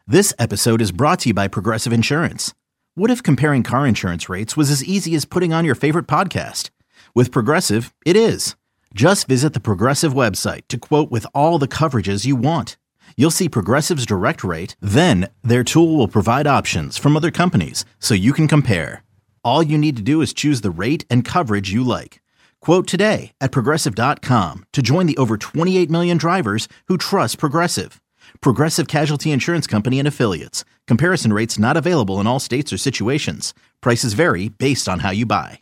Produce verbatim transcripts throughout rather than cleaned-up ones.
This episode is brought to you by Progressive Insurance. What if comparing car insurance rates was as easy as putting on your favorite podcast? With Progressive, it is. Just visit the Progressive website to quote with all the coverages you want. You'll see Progressive's direct rate, then their tool will provide options from other companies so you can compare. All you need to do is choose the rate and coverage you like. Quote today at Progressive dot com to join the over twenty-eight million drivers who trust Progressive. Progressive Casualty Insurance Company and Affiliates. Comparison rates not available in all states or situations. Prices vary based on how you buy.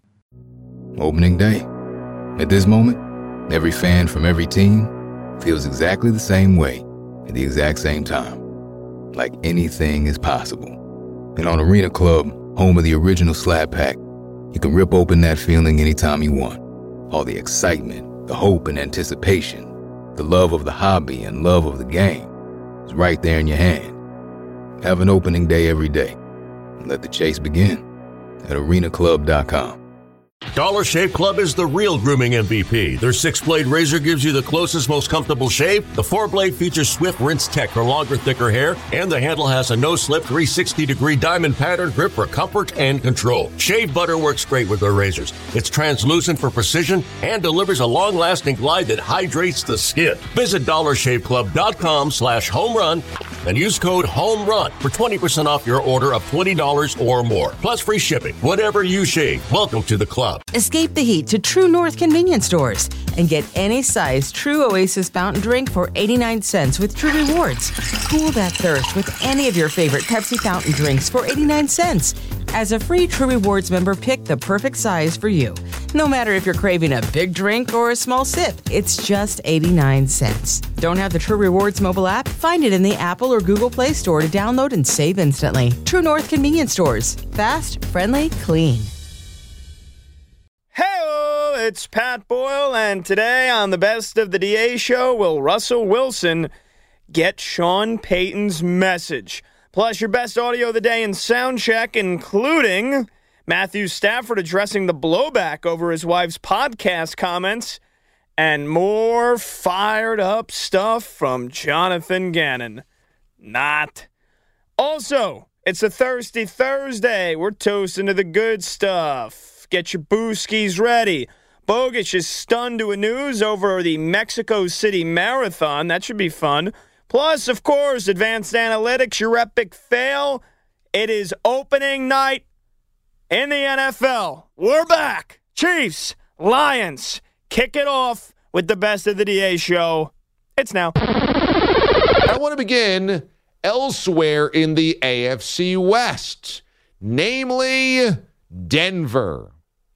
Opening day. At this moment, every fan from every team feels exactly the same way at the exact same time. Like anything is possible. And on Arena Club, home of the original Slap Pack, you can rip open that feeling anytime you want. All the excitement, the hope and anticipation, the love of the hobby and love of the game. It's right there in your hand. Have an opening day every day. And let the chase begin at arena club dot com. Dollar Shave Club is the real grooming M V P. Their six-blade razor gives you the closest, most comfortable shave. The four-blade features swift rinse tech for longer, thicker hair. And the handle has a no-slip three hundred sixty degree diamond pattern grip for comfort and control. Shave butter works great with their razors. It's translucent for precision and delivers a long-lasting glide that hydrates the skin. Visit dollar shave club dot com slash home run and use code HOMERUN for twenty percent off your order of twenty dollars or more. Plus free shipping. Whatever you shave, welcome to the club. Escape the heat to True North convenience stores and get any size True Oasis fountain drink for eighty-nine cents with True Rewards. Cool that thirst with any of your favorite Pepsi fountain drinks for eighty-nine cents. As a free True Rewards member, pick the perfect size for you. No matter if you're craving a big drink or a small sip, it's just eighty-nine cents. Don't have the True Rewards mobile app? Find it in the Apple or Google Play Store to download and save instantly. True North convenience stores. Fast, friendly, clean. Hello, it's Pat Boyle, and today on the Best of the D A show, will Russell Wilson get Sean Payton's message? Plus, your best audio of the day in sound check, including Matthew Stafford addressing the blowback over his wife's podcast comments, and more fired up stuff from Jonathan Gannon. Not. Also, it's a Thirsty Thursday. We're toasting to the good stuff. Get your booskies ready. Bogish is stunned to a news over the Mexico City Marathon. That should be fun. Plus, of course, advanced analytics, your epic fail. It is opening night in the N F L. We're back. Chiefs, Lions. Kick it off with the Best of the D A show. It's now. I want to begin elsewhere in the A F C West, namely Denver.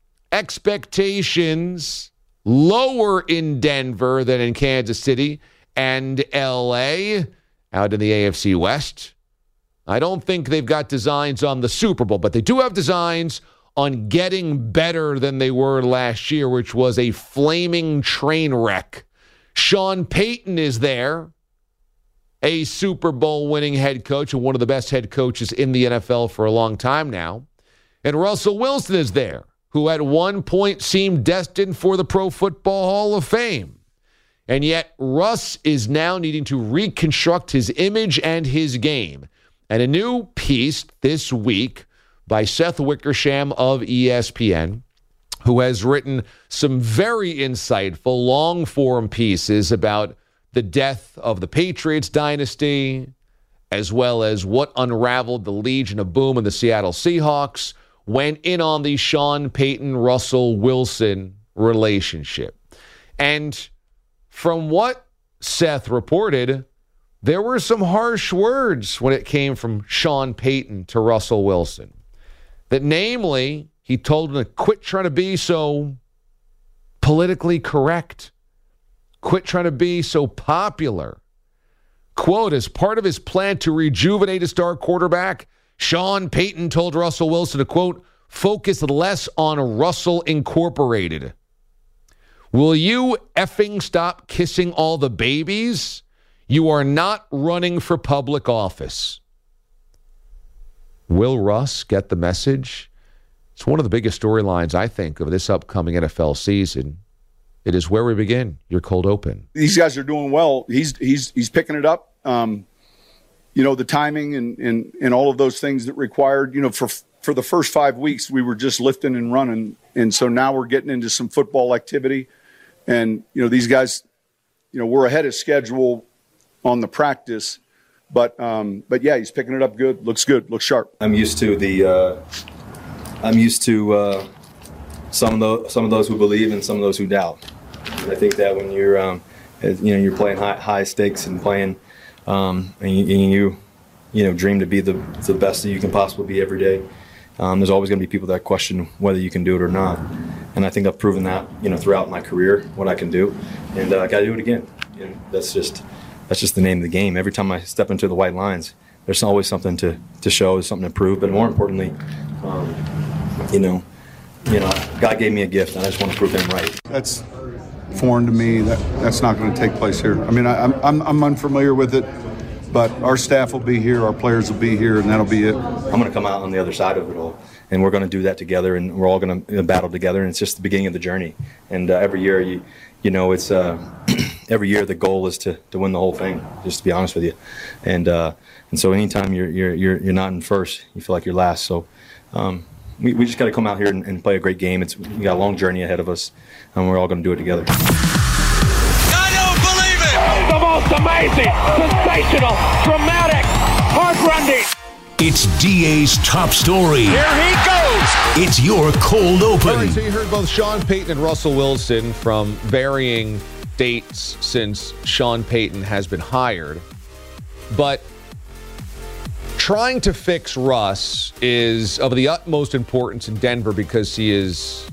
Expectations lower in Denver than in Kansas City and L A. Out in the A F C West, I don't think they've got designs on the Super Bowl, but they do have designs on getting better than they were last year, which was a flaming train wreck. Sean Payton is there, a Super Bowl winning head coach and one of the best head coaches in the N F L for a long time now. And Russell Wilson is there, who at one point seemed destined for the Pro Football Hall of Fame. And yet Russ is now needing to reconstruct his image and his game. And a new piece this week by Seth Wickersham of E S P N, who has written some very insightful long-form pieces about the death of the Patriots dynasty, as well as what unraveled the Legion of Boom and the Seattle Seahawks, went in on the Sean Payton-Russell Wilson relationship. And from what Seth reported, there were some harsh words when it came from Sean Payton to Russell Wilson. That namely, he told him to quit trying to be so politically correct, quit trying to be so popular. Quote, as part of his plan to rejuvenate a star quarterback, Sean Payton told Russell Wilson to, quote, focus less on Russell Incorporated. Will you effing stop kissing all the babies? You are not running for public office. Will Russ get the message? It's one of the biggest storylines, I think, of this upcoming N F L season. It is where we begin. Your cold open. These guys are doing well. He's he's he's picking it up. Um, you know, the timing and, and, and all of those things that required, you know, for for the first five weeks, we were just lifting and running. And so now we're getting into some football activity. And, you know, these guys, you know, we're ahead of schedule on the practice. But, um, but yeah, he's picking it up good. Looks good. Looks sharp. I'm used to the uh, I'm used to uh, some of those some of those who believe and some of those who doubt. And I think that when you're um, you know you're playing high, high stakes and playing um, and, you, and you you know dream to be the the best that you can possibly be every day. Um, there's always going to be people that question whether you can do it or not, and I think I've proven that you know throughout my career what I can do, and uh, I got to do it again. And that's just that's just the name of the game. Every time I step into the white lines, there's always something to to show, something to prove. But more importantly, um, you know, you know, God gave me a gift, and I just want to prove Him right. That's foreign to me. That that's not going to take place here. I mean, I, I'm I'm I'm unfamiliar with it. But our staff will be here, our players will be here, and that'll be it. I'm going to come out on the other side of it all, and we're going to do that together, and we're all going to battle together, and it's just the beginning of the journey. And uh, every year, you you know, it's uh, every year the goal is to, to win the whole thing, just to be honest with you. And uh, and so anytime you're you're you're you're not in first, you feel like you're last. So um, we we just got to come out here and, and play a great game. It's we got a long journey ahead of us, and we're all going to do it together. The most amazing, sensational, dramatic, heart-rending. It's D A's top story. Here he goes. It's your cold open. All right, so you heard both Sean Payton and Russell Wilson from varying dates since Sean Payton has been hired. But trying to fix Russ is of the utmost importance in Denver because he is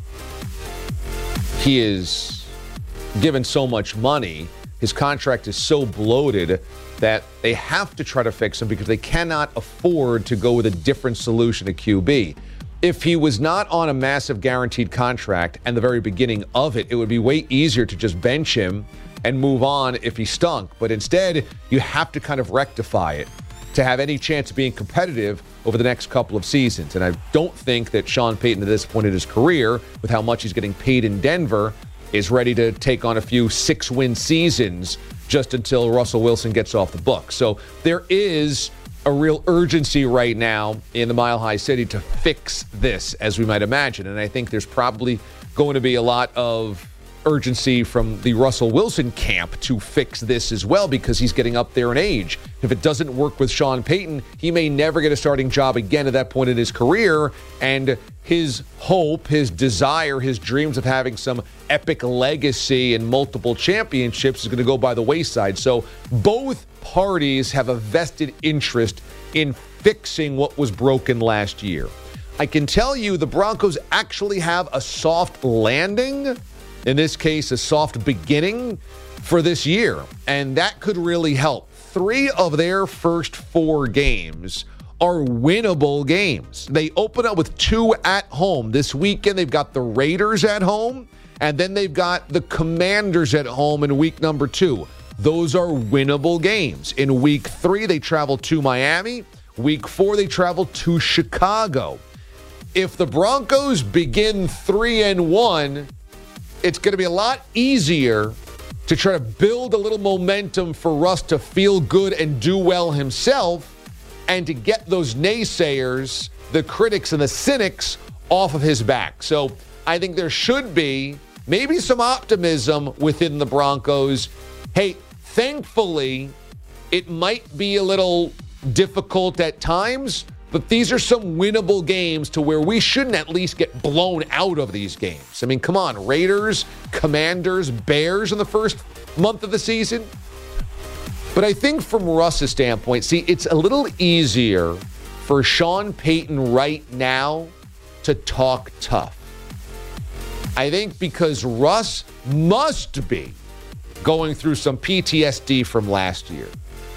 he is given so much money. His contract is so bloated that they have to try to fix him because they cannot afford to go with a different solution at Q B. If he was not on a massive guaranteed contract and the very beginning of it, it would be way easier to just bench him and move on if he stunk. But instead, you have to kind of rectify it to have any chance of being competitive over the next couple of seasons. And I don't think that Sean Payton at this point in his career, with how much he's getting paid in Denver, is ready to take on a few six-win seasons just until Russell Wilson gets off the book. So there is a real urgency right now in the Mile High City to fix this, as we might imagine. And I think there's probably going to be a lot of urgency from the Russell Wilson camp to fix this as well because he's getting up there in age. If it doesn't work with Sean Payton, he may never get a starting job again at that point in his career. And his hope, his desire, his dreams of having some epic legacy and multiple championships is going to go by the wayside. So both parties have a vested interest in fixing what was broken last year. I can tell you the Broncos actually have a soft landing, in this case, a soft beginning for this year, and that could really help. Three of their first four games are winnable games. They open up with two at home. This weekend, they've got the Raiders at home, and then they've got the Commanders at home in week number two. Those are winnable games. In week three, they travel to Miami. Week four, they travel to Chicago. If the Broncos begin three and one, it's going to be a lot easier to try to build a little momentum for Russ to feel good and do well himself and to get those naysayers, the critics and the cynics, off of his back. So I think there should be maybe some optimism within the Broncos. Hey, thankfully, it might be a little difficult at times, but these are some winnable games to where we shouldn't at least get blown out of these games. I mean, come on, Raiders, Commanders, Bears in the first month of the season. But I think from Russ's standpoint, see, it's a little easier for Sean Payton right now to talk tough. I think because Russ must be going through some P T S D from last year.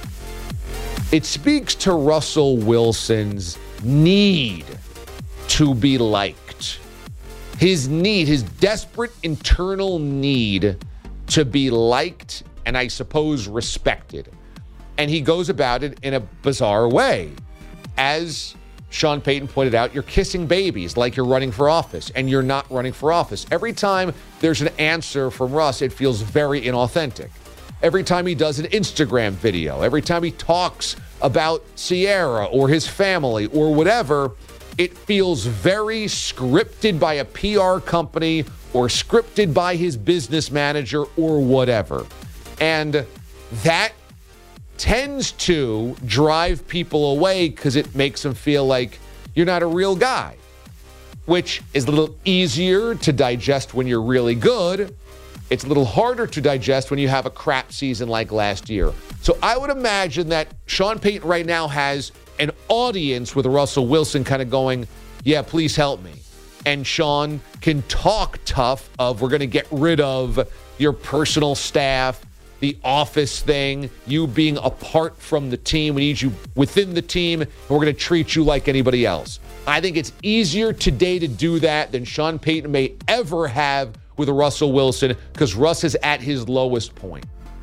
It speaks to Russell Wilson's need to be liked. His need, his desperate internal need to be liked and I suppose respected. And he goes about it in a bizarre way. As Sean Payton pointed out, you're kissing babies like you're running for office, and you're not running for office. Every time there's an answer from Russ, it feels very inauthentic. Every time he does an Instagram video, every time he talks about Sierra or his family or whatever, it feels very scripted by a P R company or scripted by his business manager or whatever. And that tends to drive people away because it makes them feel like you're not a real guy, which is a little easier to digest when you're really good. It's a little harder to digest when you have a crap season like last year. So I would imagine that Sean Payton right now has an audience with Russell Wilson kind of going, yeah, please help me. And Sean can talk tough of, we're going to get rid of your personal staff, the office thing, you being apart from the team. We need you within the team, and we're going to treat you like anybody else. I think it's easier today to do that than Sean Payton may ever have with Russell Wilson, because Russ is at his lowest point.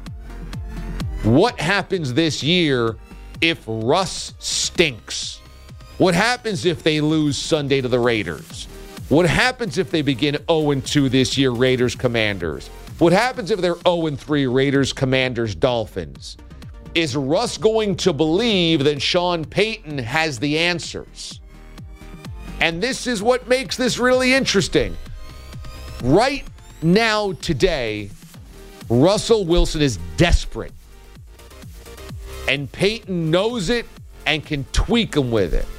What happens this year if Russ stinks? What happens if they lose Sunday to the Raiders? What happens if they begin oh and two this year, Raiders, Commanders? What happens if they're oh and three, Raiders, Commanders, Dolphins? Is Russ going to believe that Sean Payton has the answers? And this is what makes this really interesting. Right now, today, Russell Wilson is desperate. And Payton knows it and can tweak him with it.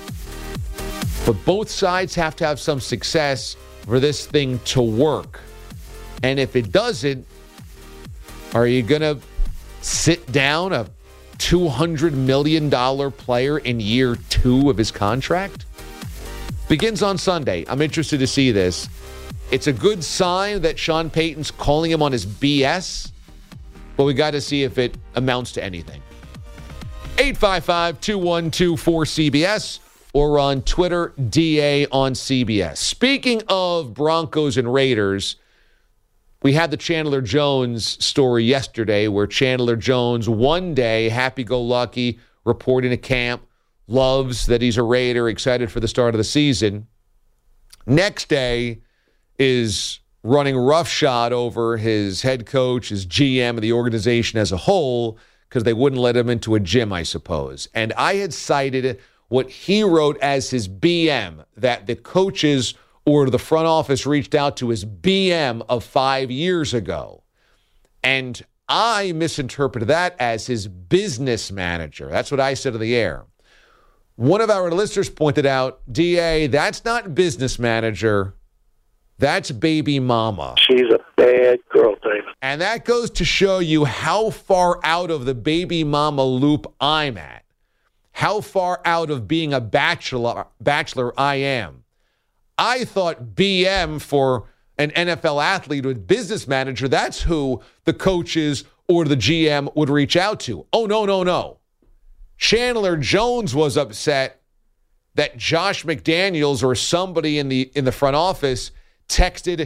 But both sides have to have some success for this thing to work. And if it doesn't, are you going to sit down a two hundred million dollars player in year two of his contract? Begins on Sunday. I'm interested to see this. It's a good sign that Sean Payton's calling him on his B S, but we got to see if it amounts to anything. eight five five, two one two, four C B S or on Twitter, D A on C B S. Speaking of Broncos and Raiders, we had the Chandler Jones story yesterday where Chandler Jones, one day, happy-go-lucky, reporting to camp, loves that he's a Raider, excited for the start of the season. Next day is running roughshod over his head coach, his G M, and the organization as a whole because they wouldn't let him into a gym, I suppose. And I had cited what he wrote as his B M, that the coaches or the front office reached out to his B M of five years ago. And I misinterpreted that as his business manager. That's what I said on the air. One of our listeners pointed out, D A, that's not business manager. That's baby mama. She's a bad girl, David. And that goes to show you how far out of the baby mama loop I'm at. How far out of being a bachelor, bachelor I am. I thought B M for an N F L athlete with business manager, that's who the coaches or the G M would reach out to. Oh, no, no, no. Chandler Jones was upset that Josh McDaniels or somebody in the in the front office texted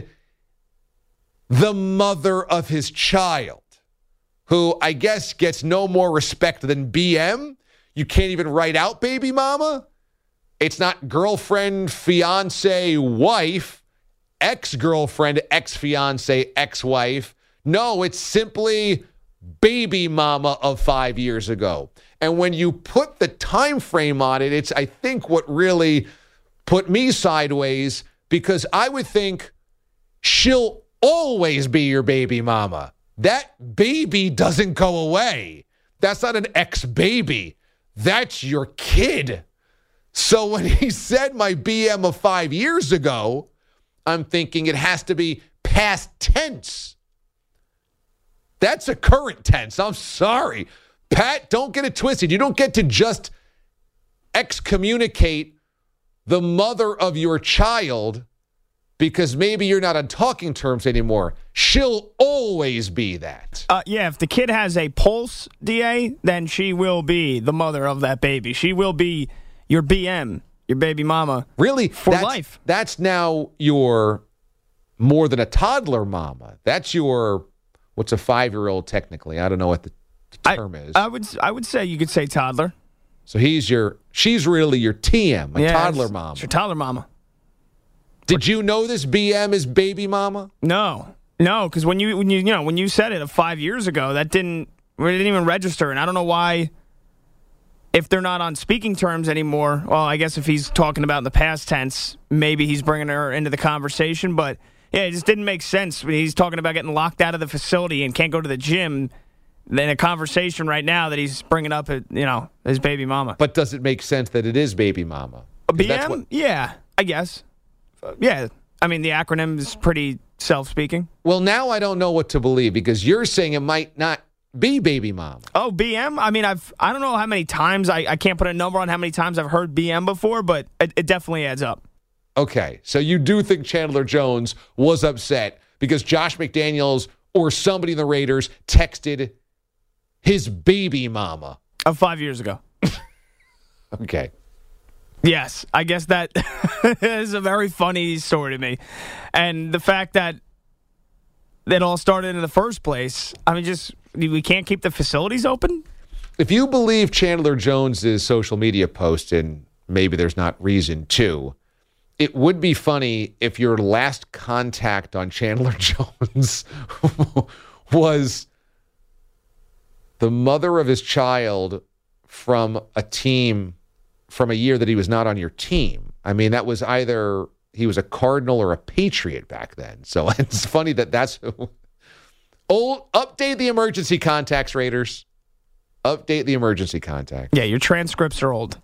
the mother of his child, who I guess gets no more respect than B M. You can't even write out baby mama. It's not girlfriend, fiance, wife, ex-girlfriend, ex-fiance, ex-wife. No, it's simply baby mama of five years ago. And when you put the time frame on it, it's, I think, what really put me sideways, because I would think she'll always be your baby mama. That baby doesn't go away. That's not an ex-baby. That's your kid. So when he said my B M of five years ago, I'm thinking it has to be past tense. That's a current tense. I'm sorry. Pat, don't get it twisted. You don't get to just excommunicate the mother of your child because maybe you're not on talking terms anymore. She'll always be that. Uh, yeah, if the kid has a pulse, D A, then she will be the mother of that baby. She will be your B M, your baby mama. Really? For that's, life. That's now your more than a toddler mama. That's your, what's a five-year-old technically? I don't know what the term I, is. I would I would say you could say toddler. So he's your, she's really your T M, a yeah, toddler it's, mama. It's your toddler mama. Did you know this B M is baby mama? No. No, because when you when you you know when you said it five years ago, that didn't it didn't even register, and I don't know why if they're not on speaking terms anymore, well, I guess if he's talking about in the past tense, maybe he's bringing her into the conversation. But, yeah, it just didn't make sense. When he's talking about getting locked out of the facility and can't go to the gym. In a conversation right now that he's bringing up, you know, his baby mama. But does it make sense that it is baby mama? B M? What... Yeah, I guess. Yeah. I mean, the acronym is pretty self-speaking. Well, now I don't know what to believe because you're saying it might not be baby mom. Oh, B M? I mean, I've I don't know how many times I, I can't put a number on how many times I've heard B M before, but it, it definitely adds up. Okay, so you do think Chandler Jones was upset because Josh McDaniels or somebody in the Raiders texted his baby mama of five years ago. Okay. Yes, I guess that is a very funny story to me, and the fact that it all started in the first place. I mean, just we can't keep the facilities open. If you believe Chandler Jones's social media post, and maybe there's not reason to, it would be funny if your last contact on Chandler Jones was the mother of his child from a team from a year that he was not on your team. I mean, that was either he was a Cardinal or a Patriot back then. So it's funny that that's old. Update the emergency contacts, Raiders. Update the emergency contact. Yeah, your transcripts are old.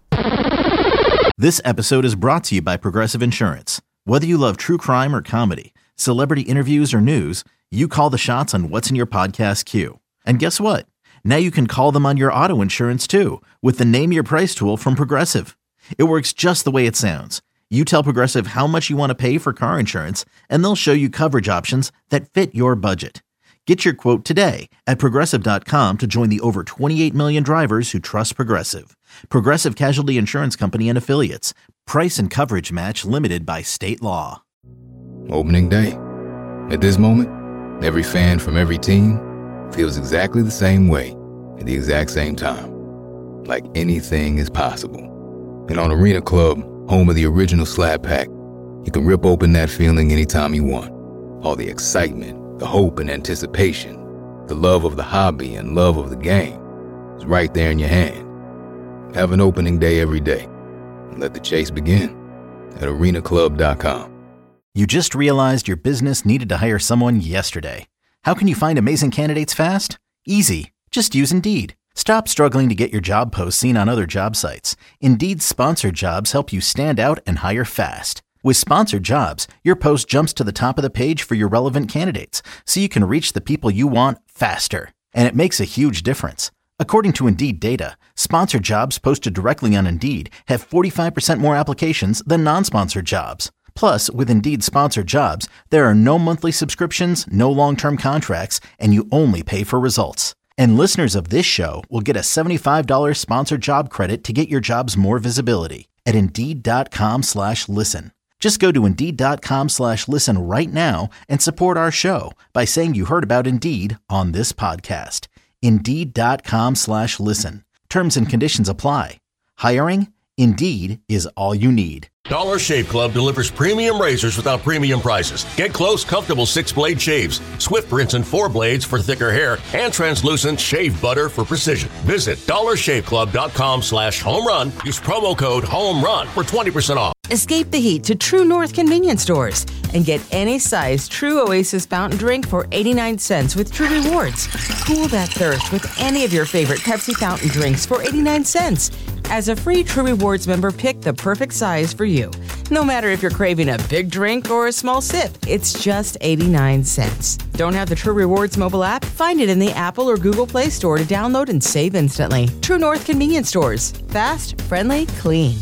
This episode is brought to you by Progressive Insurance. Whether you love true crime or comedy, celebrity interviews or news, you call the shots on what's in your podcast queue. And guess what? Now you can call them on your auto insurance too with the Name Your Price tool from Progressive. It works just the way it sounds. You tell Progressive how much you want to pay for car insurance, and they'll show you coverage options that fit your budget. Get your quote today at Progressive dot com to join the over twenty-eight million drivers who trust Progressive. Progressive Casualty Insurance Company and Affiliates. Price and coverage match limited by state law. Opening day. At this moment, every fan from every team feels exactly the same way at the exact same time. Like anything is possible. And on Arena Club, home of the original Slab Pack, you can rip open that feeling anytime you want. All the excitement, the hope and anticipation, the love of the hobby and love of the game is right there in your hand. Have an opening day every day. And let the chase begin at arena club dot com. You just realized your business needed to hire someone yesterday. How can you find amazing candidates fast? Easy. Just use Indeed. Stop struggling to get your job posts seen on other job sites. Indeed's sponsored jobs help you stand out and hire fast. With sponsored jobs, your post jumps to the top of the page for your relevant candidates, so you can reach the people you want faster. And it makes a huge difference. According to Indeed data, sponsored jobs posted directly on Indeed have forty-five percent more applications than non-sponsored jobs. Plus, with Indeed sponsored jobs, there are no monthly subscriptions, no long-term contracts, and you only pay for results. And listeners of this show will get a seventy-five dollars sponsored job credit to get your jobs more visibility at Indeed.com slash listen. Just go to Indeed.com slash listen right now and support our show by saying you heard about Indeed on this podcast. Indeed.com slash listen. Terms and conditions apply. Hiring? Indeed is all you need. Dollar Shave Club delivers premium razors without premium prices. Get close, comfortable six-blade shaves, Swift rinse and four blades for thicker hair, and translucent shave butter for precision. Visit dollar shave club dot com slash home run. Use promo code HOMERUN for twenty percent off. Escape the heat to True North convenience stores and get any size True Oasis fountain drink for eighty-nine cents with True Rewards. Cool that thirst with any of your favorite Pepsi fountain drinks for eighty-nine cents. As a free True Rewards member, pick the perfect size for you. No matter if you're craving a big drink or a small sip, it's just eighty-nine cents. Don't have the True Rewards mobile app? Find it in the Apple or Google Play Store to download and save instantly. True North convenience stores. Fast, friendly, clean.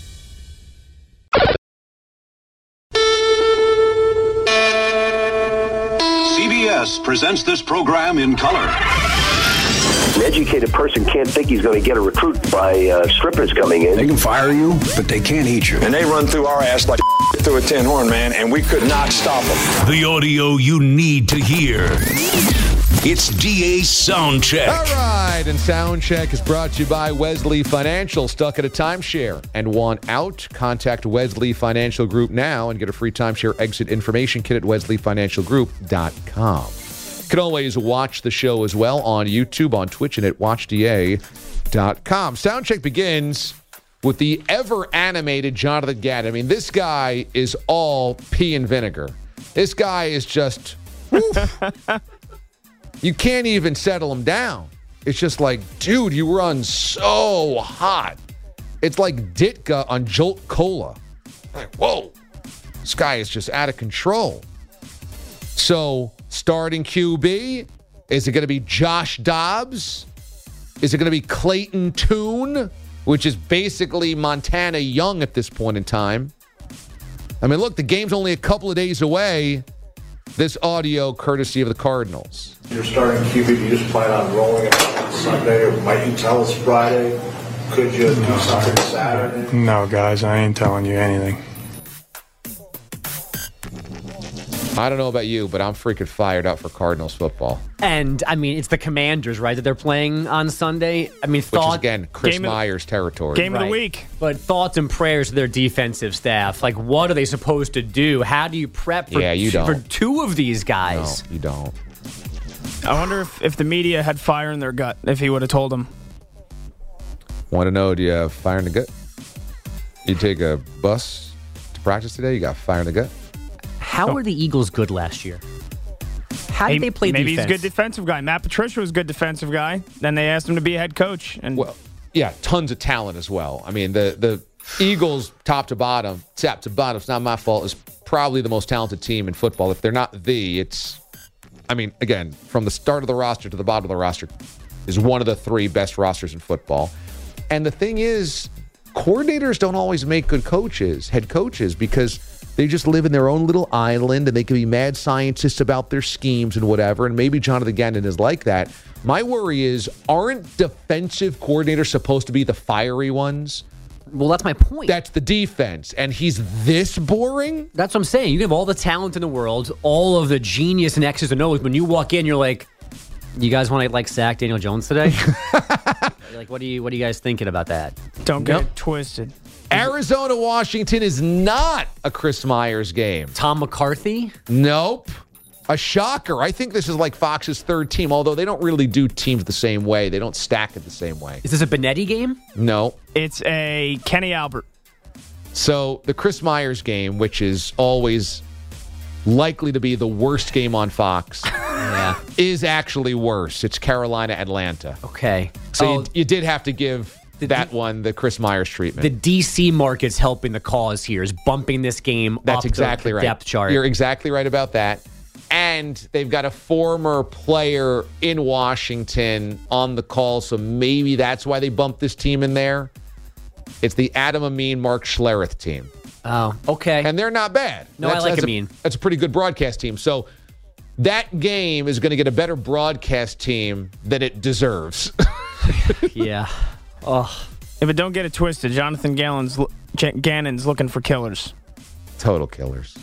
C B S presents this program in color. An educated person can't think he's going to get a recruit by uh, strippers coming in. They can fire you, but they can't eat you. And they run through our ass like through a tin horn, man, and we could not stop them. The audio you need to hear. It's D A's Soundcheck. All right, and Soundcheck is brought to you by Wesley Financial. Stuck at a timeshare and want out? Contact Wesley Financial Group now and get a free timeshare exit information kit at wesley financial group dot com. You can always watch the show as well on YouTube, on Twitch, and at WatchDA. dot com. Soundcheck begins with the ever-animated Jonathan Gannon. I mean, this guy is all pea and vinegar. This guy is just, woof. You can't even settle him down. It's just like, dude, you run so hot. It's like Ditka on Jolt Cola. Like, whoa, this guy is just out of control. So, starting Q B, is it going to be Josh Dobbs? Is it going to be Clayton Tune, which is basically Montana Young at this point in time? I mean, look, the game's only a couple of days away. This audio courtesy of the Cardinals. You're starting Q B. You just plan on rolling it on Sunday, or might you tell us Friday? Could you do no, something Saturday? No, guys, I ain't telling you anything. I don't know about you, but I'm freaking fired up for Cardinals football. And, I mean, it's the Commanders, right, that they're playing on Sunday. I mean, thought, Which is, again, Chris Myers the, territory. Game right. of the week. But thoughts and prayers to their defensive staff. Like, what are they supposed to do? How do you prep for, yeah, you two, don't. for two of these guys? No, you don't. I wonder if, if the media had fire in their gut, if he would have told them. Want to know, do you have fire in the gut? You take a bus to practice today, you got fire in the gut? How were the Eagles good last year? How did hey, they play maybe defense? Maybe he's a good defensive guy. Matt Patricia was a good defensive guy. Then they asked him to be a head coach. And well, yeah, tons of talent as well. I mean, the the Eagles, top to bottom, top to bottom, it's not my fault, is probably the most talented team in football. If they're not the, it's, I mean, again, from the start of the roster to the bottom of the roster, is one of the three best rosters in football. And the thing is, coordinators don't always make good coaches, head coaches, because they just live in their own little island and they can be mad scientists about their schemes and whatever. And maybe Jonathan Gannon is like that. My worry is, aren't defensive coordinators supposed to be the fiery ones? Well, that's my point. That's the defense. And he's this boring? That's what I'm saying. You have all the talent in the world, all of the genius and X's and O's. When you walk in, you're like, you guys want to like sack Daniel Jones today? Like, what are you what are you guys thinking about that? Don't get it twisted. Arizona, Washington is not a Chris Myers game. Tom McCarthy? Nope. A shocker. I think this is like Fox's third team, although they don't really do teams the same way. They don't stack it the same way. Is this a Benetti game? No. It's a Kenny Albert. So the Chris Myers game, which is always likely to be the worst game on Fox, yeah, is actually worse. It's Carolina, Atlanta. Okay. So oh, you, you did have to give the, that one the Chris Myers treatment. The D C market's helping the cause here, is bumping this game That's up exactly the right. depth chart. You're exactly right about that. And they've got a former player in Washington on the call, so maybe that's why they bumped this team in there. It's the Adam Amin, Mark Schlereth team. Oh, okay. And they're not bad. No, that's, I like that's Amin. A, that's a pretty good broadcast team. So that game is going to get a better broadcast team than it deserves. Yeah. Oh. Yeah, but don't get it twisted. Jonathan Gannon's, Gannon's looking for killers. Total killers.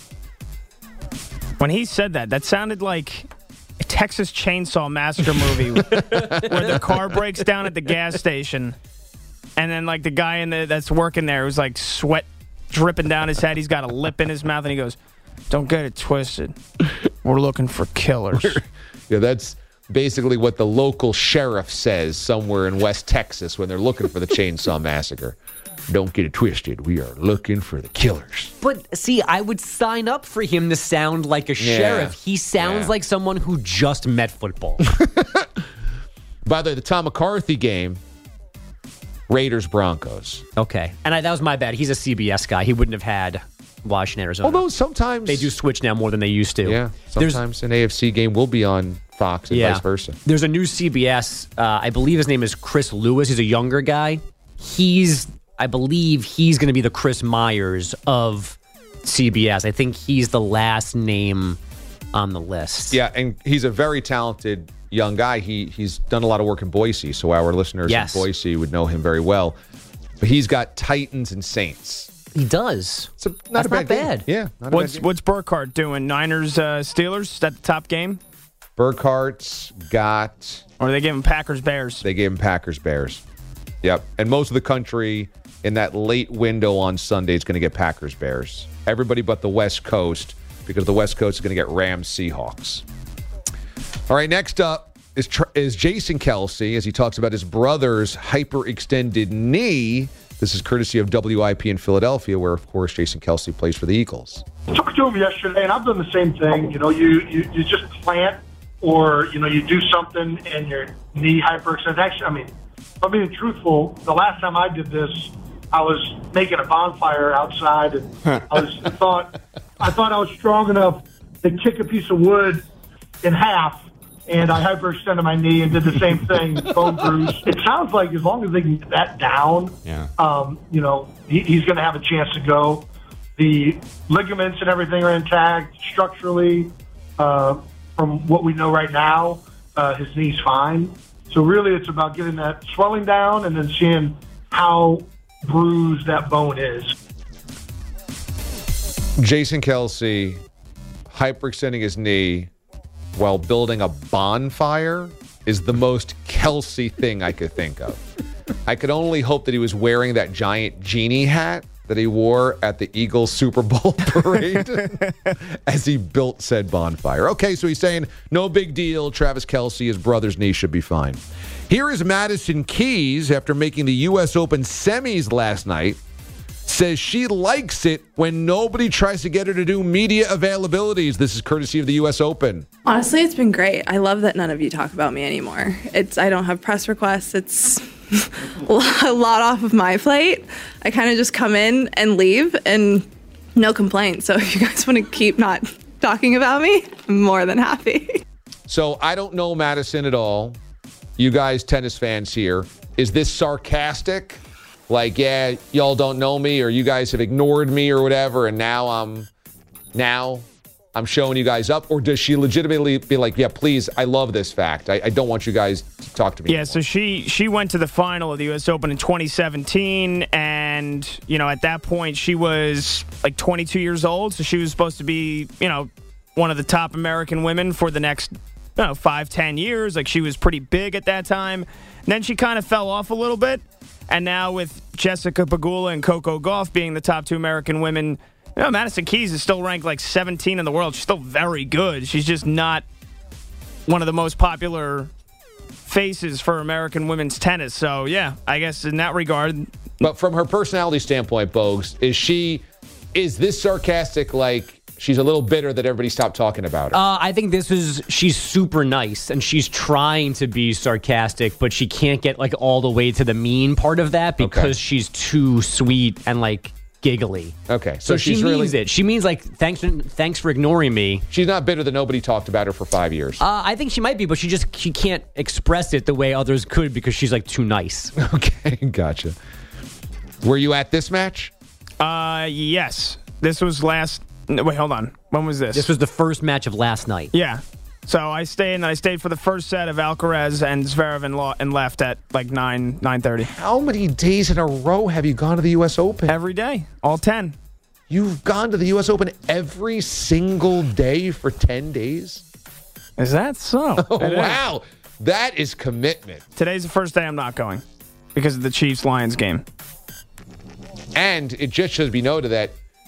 When he said that, that sounded like a Texas Chainsaw Massacre movie where the car breaks down at the gas station, and then like the guy in the that's working there was like sweat dripping down his head. He's got a lip in his mouth, and he goes, "Don't get it twisted. We're looking for killers." Yeah, that's basically what the local sheriff says somewhere in West Texas when they're looking for the Chainsaw Massacre. Don't get it twisted. We are looking for the killers. But see, I would sign up for him to sound like a Yeah. sheriff. He sounds Yeah. like someone who just met football. By the way, the Tom McCarthy game, Raiders Broncos. Okay. And I, that was my bad. He's a C B S guy. He wouldn't have had Washington, Arizona. Although sometimes they do switch now more than they used to. Yeah, sometimes There's, an A F C game will be on Fox and yeah. vice versa. There's a new C B S. Uh, I believe his name is Chris Lewis. He's a younger guy. He's, I believe he's going to be the Chris Myers of C B S. I think he's the last name on the list. Yeah, and he's a very talented young guy. He He's done a lot of work in Boise, so our listeners Yes. in Boise would know him very well. But he's got Titans and Saints. He does. So not That's a bad not bad. Game. Yeah. Not a What's bad game. what's Burkhardt doing? Niners, uh, Steelers? Is that the top game? Burkhardt's got... Or are they giving Packers, Bears? They gave him Packers, Bears. Yep. And most of the country in that late window on Sunday is going to get Packers, Bears. Everybody but the West Coast, because the West Coast is going to get Rams, Seahawks. All right, next up, is, is Jason Kelce, as he talks about his brother's hyperextended knee. This is courtesy of W I P in Philadelphia, where, of course, Jason Kelce plays for the Eagles. I talked to him yesterday, and I've done the same thing. You know, you, you, you just plant or, you know, you do something and your knee hyperextends. Actually, I mean, if I'm being truthful, the last time I did this, I was making a bonfire outside, and I was I thought I thought I was strong enough to kick a piece of wood in half, and I hyperextended my knee and did the same thing, bone bruise. It sounds like as long as they can get that down, yeah. um, you know, he, he's going to have a chance to go. The ligaments and everything are intact structurally. Uh, from what we know right now, uh, his knee's fine. So really it's about getting that swelling down and then seeing how bruised that bone is. Jason Kelce hyperextending his knee while building a bonfire is the most Kelce thing I could think of. I could only hope that he was wearing that giant genie hat that he wore at the Eagles Super Bowl parade as he built said bonfire. Okay, so he's saying no big deal. Travis Kelce, his brother's knee should be fine. Here is Madison Keys after making the U S Open semis last night. Says she likes it when nobody tries to get her to do media availabilities. This is courtesy of the U S Open. Honestly, it's been great. I love that none of you talk about me anymore. It's I don't have press requests. It's a lot off of my plate. I kind of just come in and leave and no complaints. So if you guys want to keep not talking about me, I'm more than happy. So I don't know Madison at all. You guys tennis fans here. Is this sarcastic? Like, yeah, y'all don't know me, or you guys have ignored me or whatever, and now I'm now I'm showing you guys up? Or does she legitimately be like, yeah, please, I love this fact. I, I don't want you guys to talk to me Yeah, anymore. so she she went to the final of the U S Open in twenty seventeen, and, you know, at that point she was like twenty-two years old, so she was supposed to be, you know, one of the top American women for the next, you know, five, ten years. Like, she was pretty big at that time. And then she kind of fell off a little bit. And now with Jessica Pegula and Coco Gauff being the top two American women, you know, Madison Keys is still ranked like seventeen in the world. She's still very good. She's just not one of the most popular faces for American women's tennis. So, yeah, I guess in that regard. But from her personality standpoint, Bogues, is she, is this sarcastic, like she's a little bitter that everybody stopped talking about her? Uh, I think this is, she's super nice, and she's trying to be sarcastic, but she can't get, like, all the way to the mean part of that because Okay. she's too sweet and, like, giggly. Okay. So, So she she's means really- it. She means, like, thanks, thanks for ignoring me. She's not bitter that nobody talked about her for five years. Uh, I think she might be, but she just she can't express it the way others could because she's, like, too nice. Okay, gotcha. Were you at this match? Uh, yes. This was last... No, wait, hold on. When was this? This was the first match of last night. Yeah. So I stayed, and I stayed for the first set of Alcaraz and Zverev and, lo- and left at like nine, nine thirty. How many days in a row have you gone to the U S Open? Every day. All ten. You've gone to the U S Open every single day for ten days? Is that so? Oh, It is. wow. That is commitment. Today's the first day I'm not going because of the Chiefs-Lions game. And it just should be noted that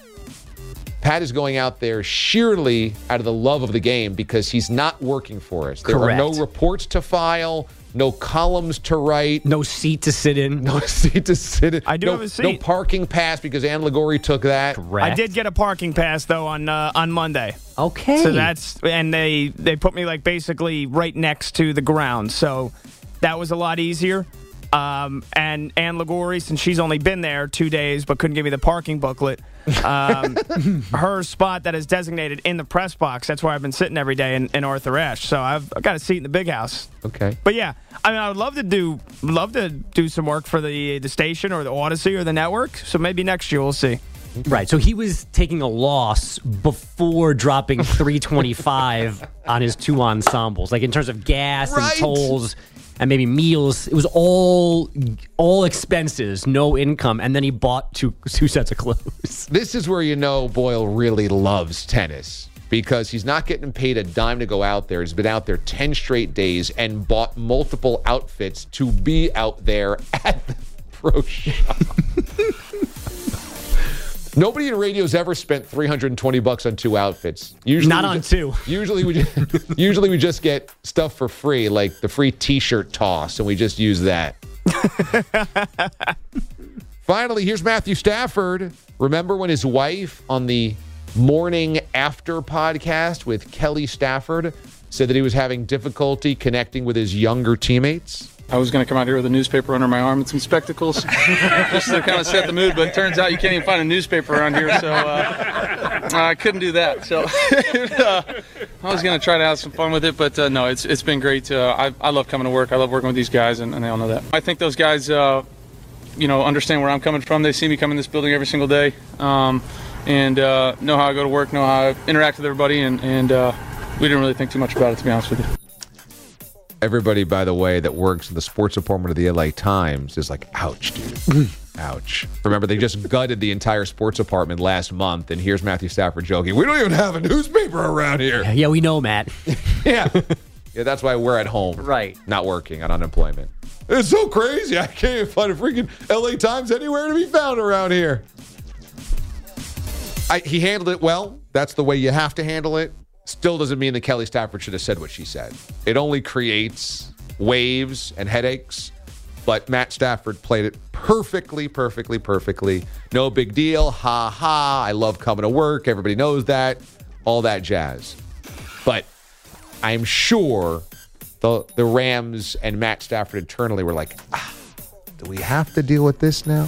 Pat is going out there sheerly out of the love of the game because he's not working for us. There Correct. are no reports to file, no columns to write. No seat to sit in. No seat to sit in. I do no, have a seat. No parking pass because Ann Ligori took that. Correct. I did get a parking pass, though, on uh, on Monday. Okay. So that's... And they, they put me, like, basically right next to the ground. So that was a lot easier. Um, and Ann Ligori, since she's only been there two days but couldn't give me the parking booklet, um, her spot that is designated in the press box, that's where I've been sitting every day in, in Arthur Ashe. So I've, I've got a seat in the big house. Okay. But yeah, I mean, I would love to do love to do some work for the the station or the Odyssey or the network. So maybe next year we'll see. Right, so he was taking a loss before dropping three twenty-five on his two ensembles, like in terms of gas Right. and tolls and maybe meals. It was all all expenses, no income, and then he bought two two sets of clothes. This is where you know Boyle really loves tennis because he's not getting paid a dime to go out there. He's been out there ten straight days and bought multiple outfits to be out there at the pro shop. Nobody in radio's ever spent three hundred twenty bucks on two outfits. Usually Not we on just, two. Usually we just, usually we just get stuff for free, like the free T-shirt toss, and we just use that. Finally, here's Matthew Stafford. Remember when his wife on the Morning After podcast with Kelly Stafford said that he was having difficulty connecting with his younger teammates? I was going to come out here with a newspaper under my arm and some spectacles just to kind of set the mood, but it turns out you can't even find a newspaper around here, so uh, I couldn't do that. So uh, I was going to try to have some fun with it, but uh, no, it's it's been great. Uh, I, I love coming to work. I love working with these guys, and, and they all know that. I think those guys, uh, you know, understand where I'm coming from. They see me come in this building every single day, um, and uh, know how I go to work, know how I interact with everybody, and, and uh, we didn't really think too much about it, to be honest with you. Everybody, by the way, that works in the sports department of the L A Times is like, ouch, dude. Ouch. Remember, they just gutted the entire sports department last month, and here's Matthew Stafford joking, we don't even have a newspaper around here. Yeah, yeah we know, Matt. yeah. Yeah, that's why we're at home. Right. Not working on unemployment. It's so crazy. I can't even find a freaking L A Times anywhere to be found around here. I, he handled it well. That's the way you have to handle it. Still doesn't mean that Kelly Stafford should have said what she said. It only creates waves and headaches. But Matt Stafford played it perfectly, perfectly, perfectly. No big deal. Ha ha. I love coming to work. Everybody knows that. All that jazz. But I'm sure the the Rams and Matt Stafford internally were like, ah, do we have to deal with this now?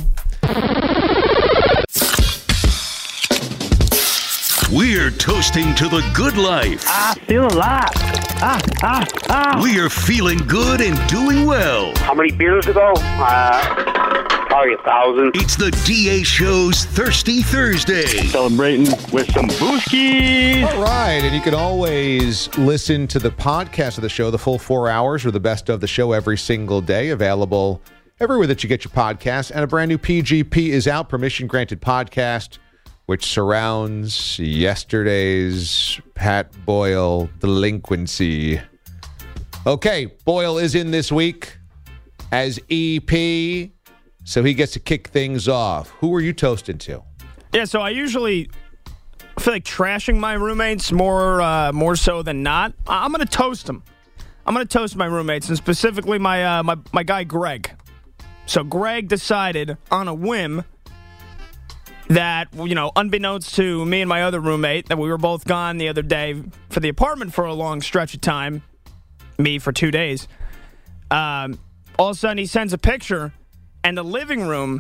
We're toasting to the good life. I feel alive. Ah, ah, ah. We are feeling good and doing well. How many beers ago? Uh, probably a thousand. It's the D A Show's Thirsty Thursday. Celebrating with some booskies. All right, and you can always listen to the podcast of the show, the full four hours or the best of the show every single day, available everywhere that you get your podcast. And a brand new P G P is out, Permission Granted Podcast, which surrounds yesterday's Pat Boyle delinquency. Okay, Boyle is in this week as E P, so he gets to kick things off. Who are you toasting to? Yeah, so I usually feel like trashing my roommates more uh, more so than not. I'm going to toast them. I'm going to toast my roommates, and specifically my, uh, my my guy Greg. So Greg decided on a whim that, you know, unbeknownst to me and my other roommate, that we were both gone the other day for the apartment for a long stretch of time, me for two days. Um, all of a sudden, he sends a picture, and the living room,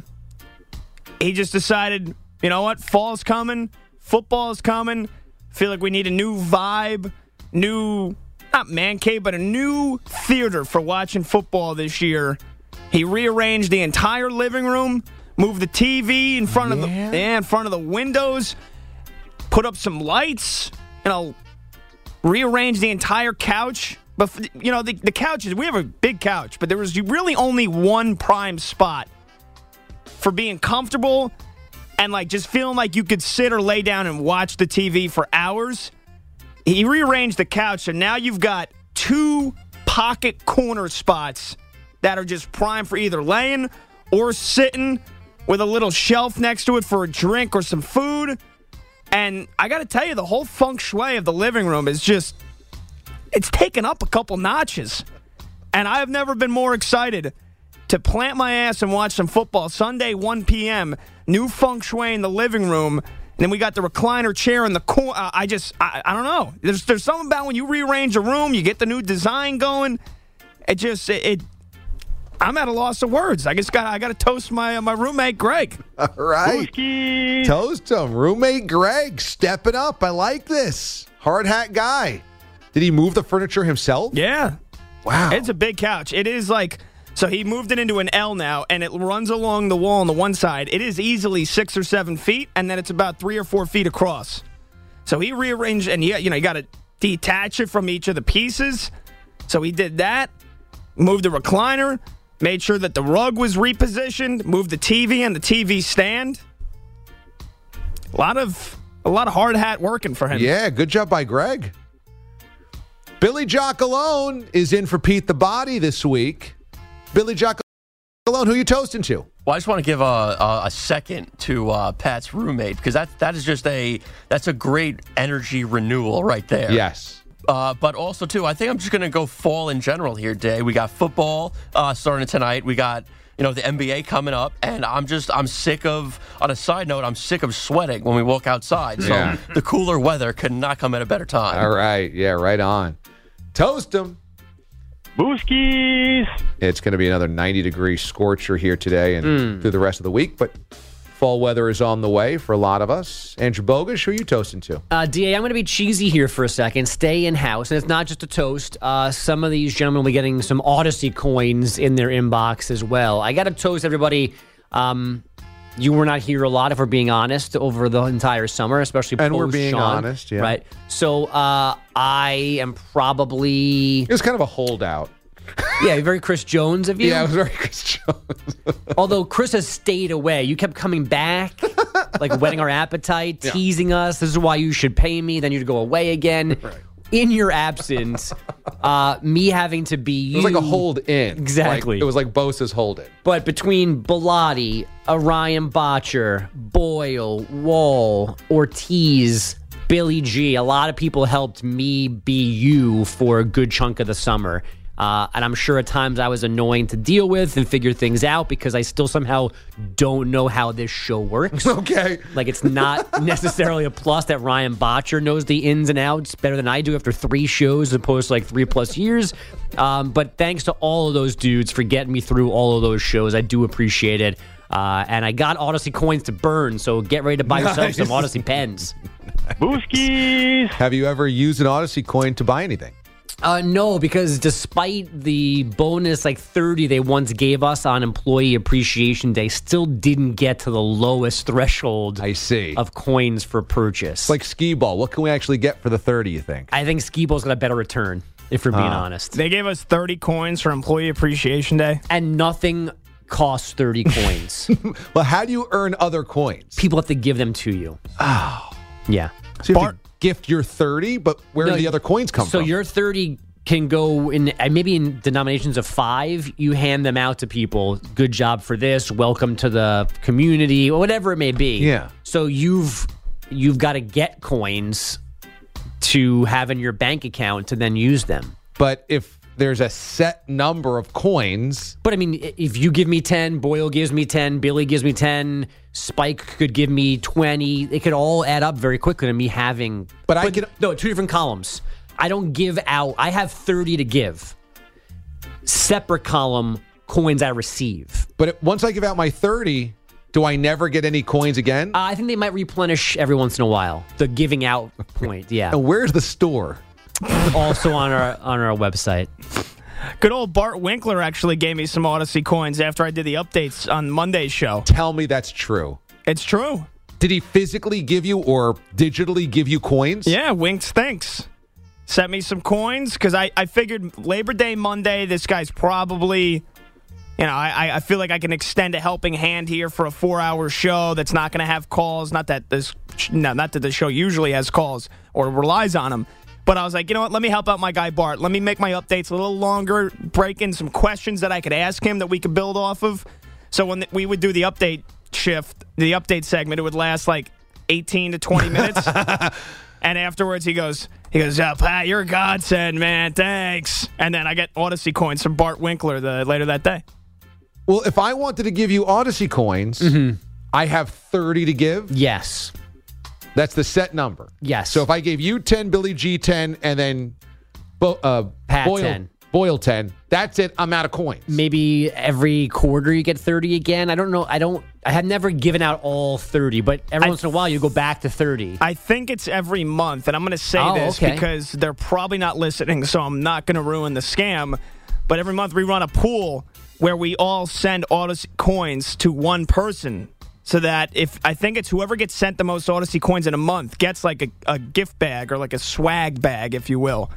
he just decided, you know what, fall's coming, football's coming, feel like we need a new vibe, new, not man cave, but a new theater for watching football this year. He rearranged the entire living room, moved the T V in front yeah. of the yeah, in front of the windows, put up some lights, you know, rearranged the entire couch. But, you know, the, the couches, we have a big couch, but there was really only one prime spot for being comfortable and, like, just feeling like you could sit or lay down and watch the T V for hours. He rearranged the couch, and now you've got two pocket corner spots that are just prime for either laying or sitting, with a little shelf next to it for a drink or some food. And I got to tell you, the whole feng shui of the living room is just, it's taken up a couple notches. And I have never been more excited to plant my ass and watch some football. Sunday, one p.m., new feng shui in the living room. And then we got the recliner chair in the corner. Uh, I just, I, I don't know. There's there's something about when you rearrange a room, you get the new design going. It just, it, it I'm at a loss of words. I just got I got to toast my uh, my roommate Greg. All right, Booski. Toast him, roommate Greg. Stepping up. I like this hard hat guy. Did he move the furniture himself? Yeah. Wow. It's a big couch. It is like, so he moved it into an L now, and it runs along the wall on the one side. It is easily six or seven feet, and then it's about three or four feet across. So he rearranged, and yeah, you know, you got to detach it from each of the pieces. So he did that. Moved the recliner. Made sure that the rug was repositioned, moved the T V and the T V stand. A lot of a lot of hard hat working for him. Yeah, good job by Greg. Billy Jock alone is in for Pete the Body this week. Billy Jock Alone, who you toasting to? Well, I just want to give a, a, a second to uh, Pat's roommate because that that is just a that's a great energy renewal right there. Yes. Uh, but also too, I think I'm just going to go fall in general here, Day. We got football uh, starting tonight. We got you know the N B A coming up, and I'm just I'm sick of. On a side note, I'm sick of sweating when we walk outside. So Yeah. the cooler weather could not come at a better time. All right. Yeah, right on. Toast them. Booskies. It's going to be another ninety degree scorcher here today and Mm. through the rest of the week, but fall weather is on the way for a lot of us. Andrew Bogusch, who are you toasting to? Uh, D A, I'm going to be cheesy here for a second. Stay in-house. And it's not just a toast. Uh, some of these gentlemen will be getting some Odyssey coins in their inbox as well. I got to toast everybody. Um, you were not here a lot, if we're being honest, over the entire summer, especially And we're post being Sean, honest, yeah. Right? So uh, I am probably... It was kind of a holdout. Yeah, very Chris Jones of you. Yeah, it was very Chris Jones. Although Chris has stayed away. You kept coming back, like whetting our appetite, Yeah. teasing us. This is why you should pay me. Then you'd go away again. Right. In your absence, uh, me having to be you. It was like a hold in. Exactly. Like, it was like Bosa's hold in. But between Bilotti, Orion Botcher, Boyle, Wall, Ortiz, Billy G, a lot of people helped me be you for a good chunk of the summer. Uh, and I'm sure at times I was annoying to deal with and figure things out because I still somehow don't know how this show works. Okay. Like, it's not necessarily a plus that Ryan Botcher knows the ins and outs better than I do after three shows as opposed to like three plus years. Um, but thanks to all of those dudes for getting me through all of those shows. I do appreciate it. Uh, and I got Odyssey coins to burn, so get ready to buy yourself Nice. some Odyssey pens. Booskies. Have you ever used an Odyssey coin to buy anything? Uh, no, because despite the bonus like thirty they once gave us on Employee Appreciation Day, still didn't get to the lowest threshold I see. of coins for purchase. It's like skee ball. What can we actually get for the thirty, you think? I think skee ball's got a better return, if we're being Uh, honest. They gave us thirty coins for Employee Appreciation Day. And nothing costs thirty coins. Well, how do you earn other coins? People have to give them to you. Oh. Yeah. So you have to gift your thirty, but where No, do the other coins come so from? your thirty can go in, uh, maybe in denominations of five. You hand them out to people. Good job for this. Welcome to the community, or whatever it may be. Yeah. So you've you've got to get coins to have in your bank account to then use them. But if there's a set number of coins. But I mean, i- if you give me ten, Boyle gives me ten, Billy gives me ten, Spike could give me twenty. It could all add up very quickly to me having. But I could- No, two different columns. I don't give out. I have thirty to give. Separate column, coins I receive. But it, once I give out my thirty, do I never get any coins again? Uh, I think they might replenish every once in a while. The giving out point, yeah. And where's the store? Also on our on our website. Good old Bart Winkler actually gave me some Odyssey coins after I did the updates on Monday's show. Tell me that's true. It's true. Did he physically give you or digitally give you coins? Yeah, Winks thanks. Sent me some coins because I, I figured Labor Day Monday, this guy's probably, you know, I, I feel like I can extend a helping hand here for a four-hour show that's not going to have calls. Not that this, no, not that the show usually has calls or relies on them. But I was like, you know what? Let me help out my guy Bart. Let me make my updates a little longer, break in some questions that I could ask him that we could build off of. So when we would do the update shift, the update segment, it would last like eighteen to twenty minutes. And afterwards he goes, he goes, oh, Pat, you're a godsend, man. Thanks. And then I get Odyssey coins from Bart Winkler the, later that day. Well, if I wanted to give you Odyssey coins, I have thirty to give? Yes. That's the set number. Yes. So if I gave you ten, Billy G ten, and then Bo- uh, Pat Boyle, ten. Boyle ten, that's it. I'm out of coins. Maybe every quarter you get thirty again. I don't know. I don't. I have never given out all thirty, but every I- once in a while you go back to thirty. I think it's every month, and I'm going to say Oh, this okay. because they're probably not listening, so I'm not going to ruin the scam. But every month we run a pool where we all send Odyssey coins to one person, so that if I think it's whoever gets sent the most Odyssey coins in a month gets like a, a gift bag or like a swag bag, if you will.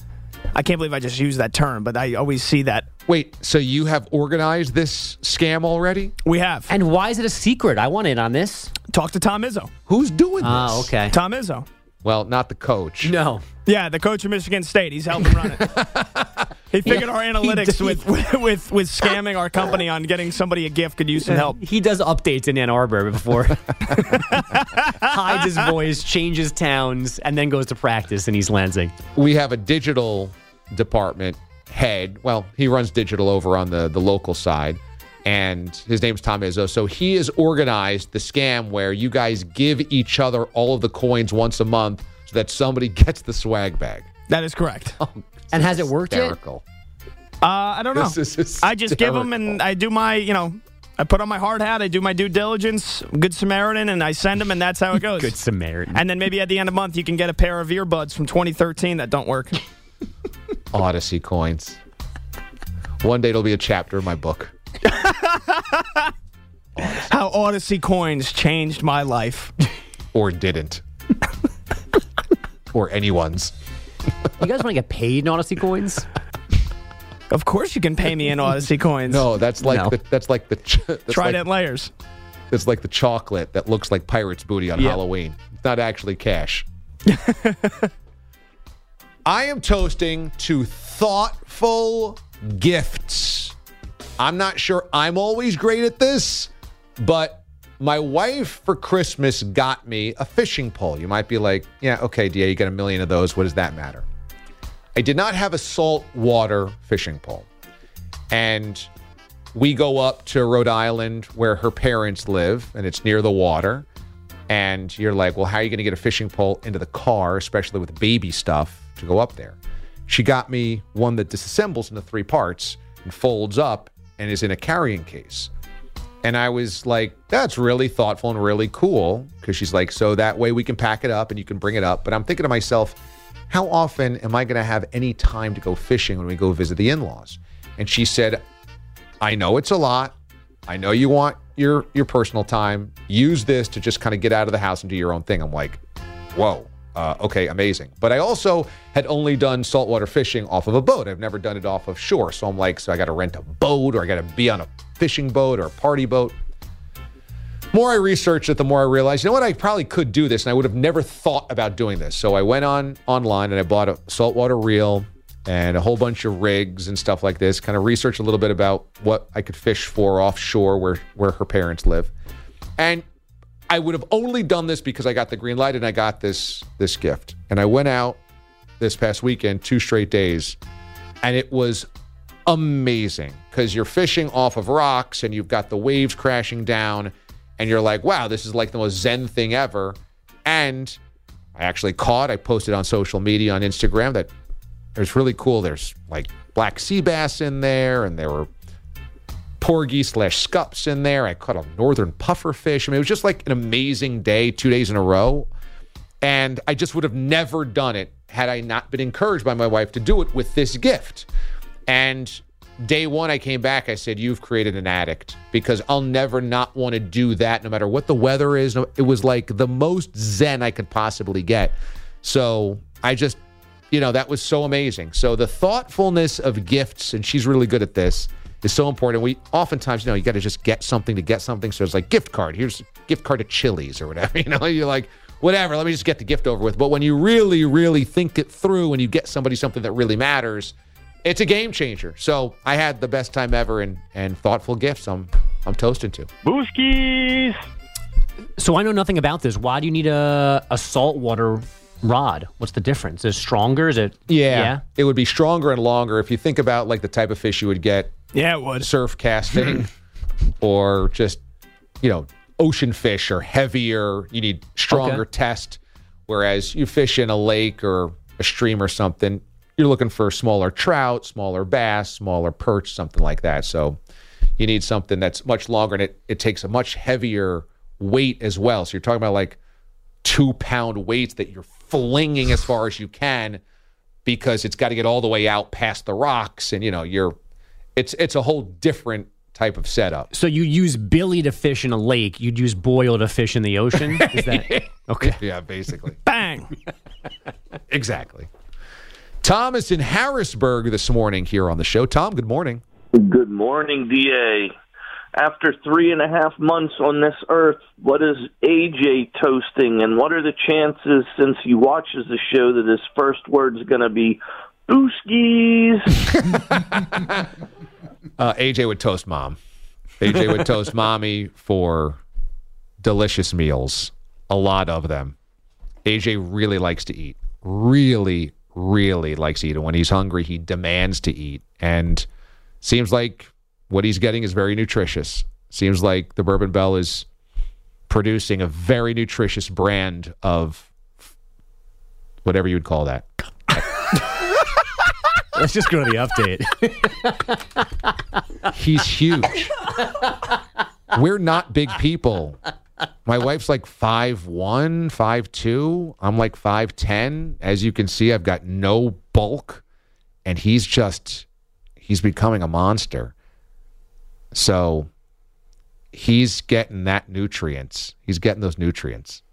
I can't believe I just used that term, but I always see that. Wait, so you have organized this scam already? We have. And why is it a secret? I want in on this. Talk to Tom Izzo. Who's doing this? Oh, okay. Tom Izzo. Well, not the coach. No. Yeah, the coach of Michigan State. He's helping run it. He figured Yeah, our he analytics did. with, with with scamming our company on getting somebody a gift could use some help. He does updates in Ann Arbor before. Hides his voice, changes towns, and then goes to practice in East Lansing. We have a digital department head. Well, he runs digital over on the, the local side, and his name's Tom Izzo. So he has organized the scam where you guys give each other all of the coins once a month so that somebody gets the swag bag. That is correct. Oh, and has it worked hysterical. Uh, I don't know. This is I just give them hysterical. and I do my, you know, I put on my hard hat, I do my due diligence, Good Samaritan, and I send them, and that's how it goes. Good Samaritan. And then maybe at the end of the month, you can get a pair of earbuds from twenty thirteen that don't work. Odyssey coins. One day it'll be a chapter in my book. How Odyssey coins changed my life. Or didn't. Or anyone's. You guys want to get paid in Odyssey coins? Of course you can pay me in Odyssey coins. No, that's like No. the that's like the ch- that's Trident like, layers. It's like the chocolate that looks like pirate's booty on Yeah. Halloween. It's not actually cash. I am toasting to thoughtful gifts. I'm not sure I'm always great at this, but my wife for Christmas got me a fishing pole. You might be like, yeah, okay, D A, you got a million of those. What does that matter? I did not have a saltwater fishing pole. And we go up to Rhode Island where her parents live, and it's near the water. And you're like, well, how are you going to get a fishing pole into the car, especially with baby stuff, to go up there? She got me one that disassembles into three parts and folds up and is in a carrying case. And I was like, that's really thoughtful and really cool, because she's like, so that way we can pack it up and you can bring it up. But I'm thinking to myself, how often am I going to have any time to go fishing when we go visit the in-laws? And she said, I know it's a lot. I know you want your your personal time. Use this to just kind of get out of the house and do your own thing. I'm like, whoa, uh, okay, amazing. But I also had only done saltwater fishing off of a boat. I've never done it off of shore. So I'm like, so I got to rent a boat, or I got to be on a fishing boat or a party boat. The more I researched it, the more I realized, you know what, I probably could do this, and I would have never thought about doing this. So I went on online and I bought a saltwater reel and a whole bunch of rigs and stuff like this, kind of researched a little bit about what I could fish for offshore where, where her parents live. And I would have only done this because I got the green light and I got this this gift. And I went out this past weekend, two straight days, and it was amazing because you're fishing off of rocks and you've got the waves crashing down and you're like, wow, this is like the most zen thing ever. And I actually caught, I posted on social media on Instagram that it was really cool. There's like black sea bass in there, and there were porgy slash scups in there. I caught a northern puffer fish. I mean, it was just like an amazing day, two days in a row. And I just would have never done it had I not been encouraged by my wife to do it with this gift. And day one, I came back, I said, you've created an addict, because I'll never not want to do that no matter what the weather is. It was like the most zen I could possibly get. So I just, you know, that was so amazing. So the thoughtfulness of gifts, and she's really good at this, is so important. We oftentimes, you know, you got to just get something to get something. So it's like gift card. Here's a gift card to Chili's or whatever. You know, you're like, whatever, let me just get the gift over with. But when you really, really think it through and you get somebody something that really matters, it's a game changer. So I had the best time ever, and, and thoughtful gifts I'm I'm toasting to. Booskies! So I know nothing about this. Why do you need a, a saltwater rod? What's the difference? Is it stronger? Is it? Yeah, yeah. It would be stronger and longer if you think about like the type of fish you would get. Yeah, it would. Surf casting or just, you know, ocean fish are heavier. You need stronger Okay. test. Whereas you fish in a lake or a stream or something, you're looking for smaller trout, smaller bass, smaller perch, something like that. So you need something that's much longer, and it, it takes a much heavier weight as well. So you're talking about like two pound weights that you're flinging as far as you can, because it's got to get all the way out past the rocks. And, you know, you're, it's, it's a whole different type of setup. So you use Billy to fish in a lake. You'd use Boyle to fish in the ocean? Is that okay? Yeah, basically. Bang! Exactly. Tom is in Harrisburg this morning here on the show. Tom, good morning. Good morning, D A. After three and a half months on this earth, what is A J toasting, and what are the chances, since he watches the show, that his first word's going to be Booskies. uh, A J would toast mom. A J would toast mommy for delicious meals. A lot of them. A J really likes to eat. Really, really likes to eat. And when he's hungry, he demands to eat. And seems like what he's getting is very nutritious. Seems like the Bourbon Bell is producing a very nutritious brand of whatever you would call that. Let's just go to the update. He's huge. We're not big people. My wife's like five one, five two. I'm like five ten. As you can see, I've got no bulk. And he's just, he's becoming a monster. So he's getting that nutrients. He's getting those nutrients.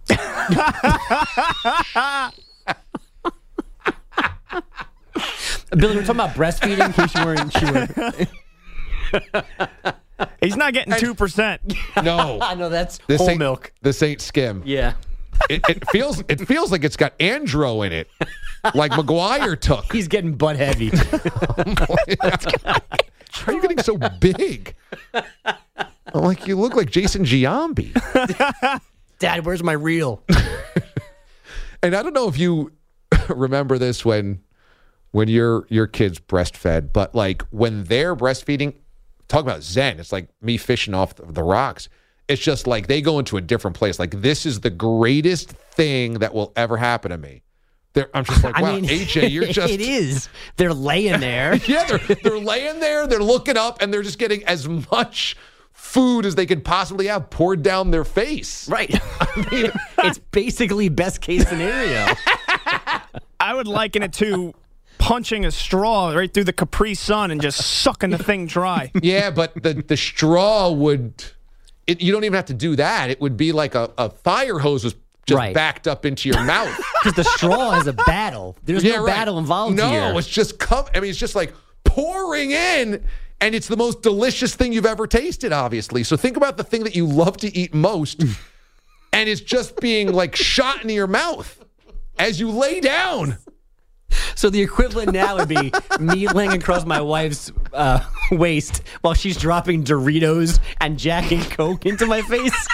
Billy, we're talking about breastfeeding in case you weren't sure. He's not getting two percent. No. I know that's this whole ain't, milk. This ain't skim. Yeah. It, it feels it feels like it's got Andro in it. Like McGuire took. He's getting butt heavy. How are you getting so big? Like you look like Jason Giambi. Dad, where's my reel? And I don't know if you remember this when when your your kids breastfed, but like when they're breastfeeding, talk about zen. It's like me fishing off the, the rocks. It's just like they go into a different place. Like this is the greatest thing that will ever happen to me. They're, I'm just like, wow, I mean, A J, you're just... It is. They're laying there. Yeah, they're, they're laying there. They're looking up, and they're just getting as much food as they could possibly have poured down their face. Right. I mean, it's basically best case scenario. I would liken it to punching a straw right through the Capri Sun and just sucking the thing dry. Yeah, but the, the straw would... It, you don't even have to do that. It would be like a, a fire hose was just right. backed up into your mouth. Because the straw is a battle. There's yeah, no right. battle involved no, here. No, it's just come. I mean, it's just like pouring in, and it's the most delicious thing you've ever tasted, obviously. So think about the thing that you love to eat most, and it's just being like shot into your mouth as you lay down. So the equivalent now would be me laying across my wife's uh, waist while she's dropping Doritos and Jack and Coke into my face.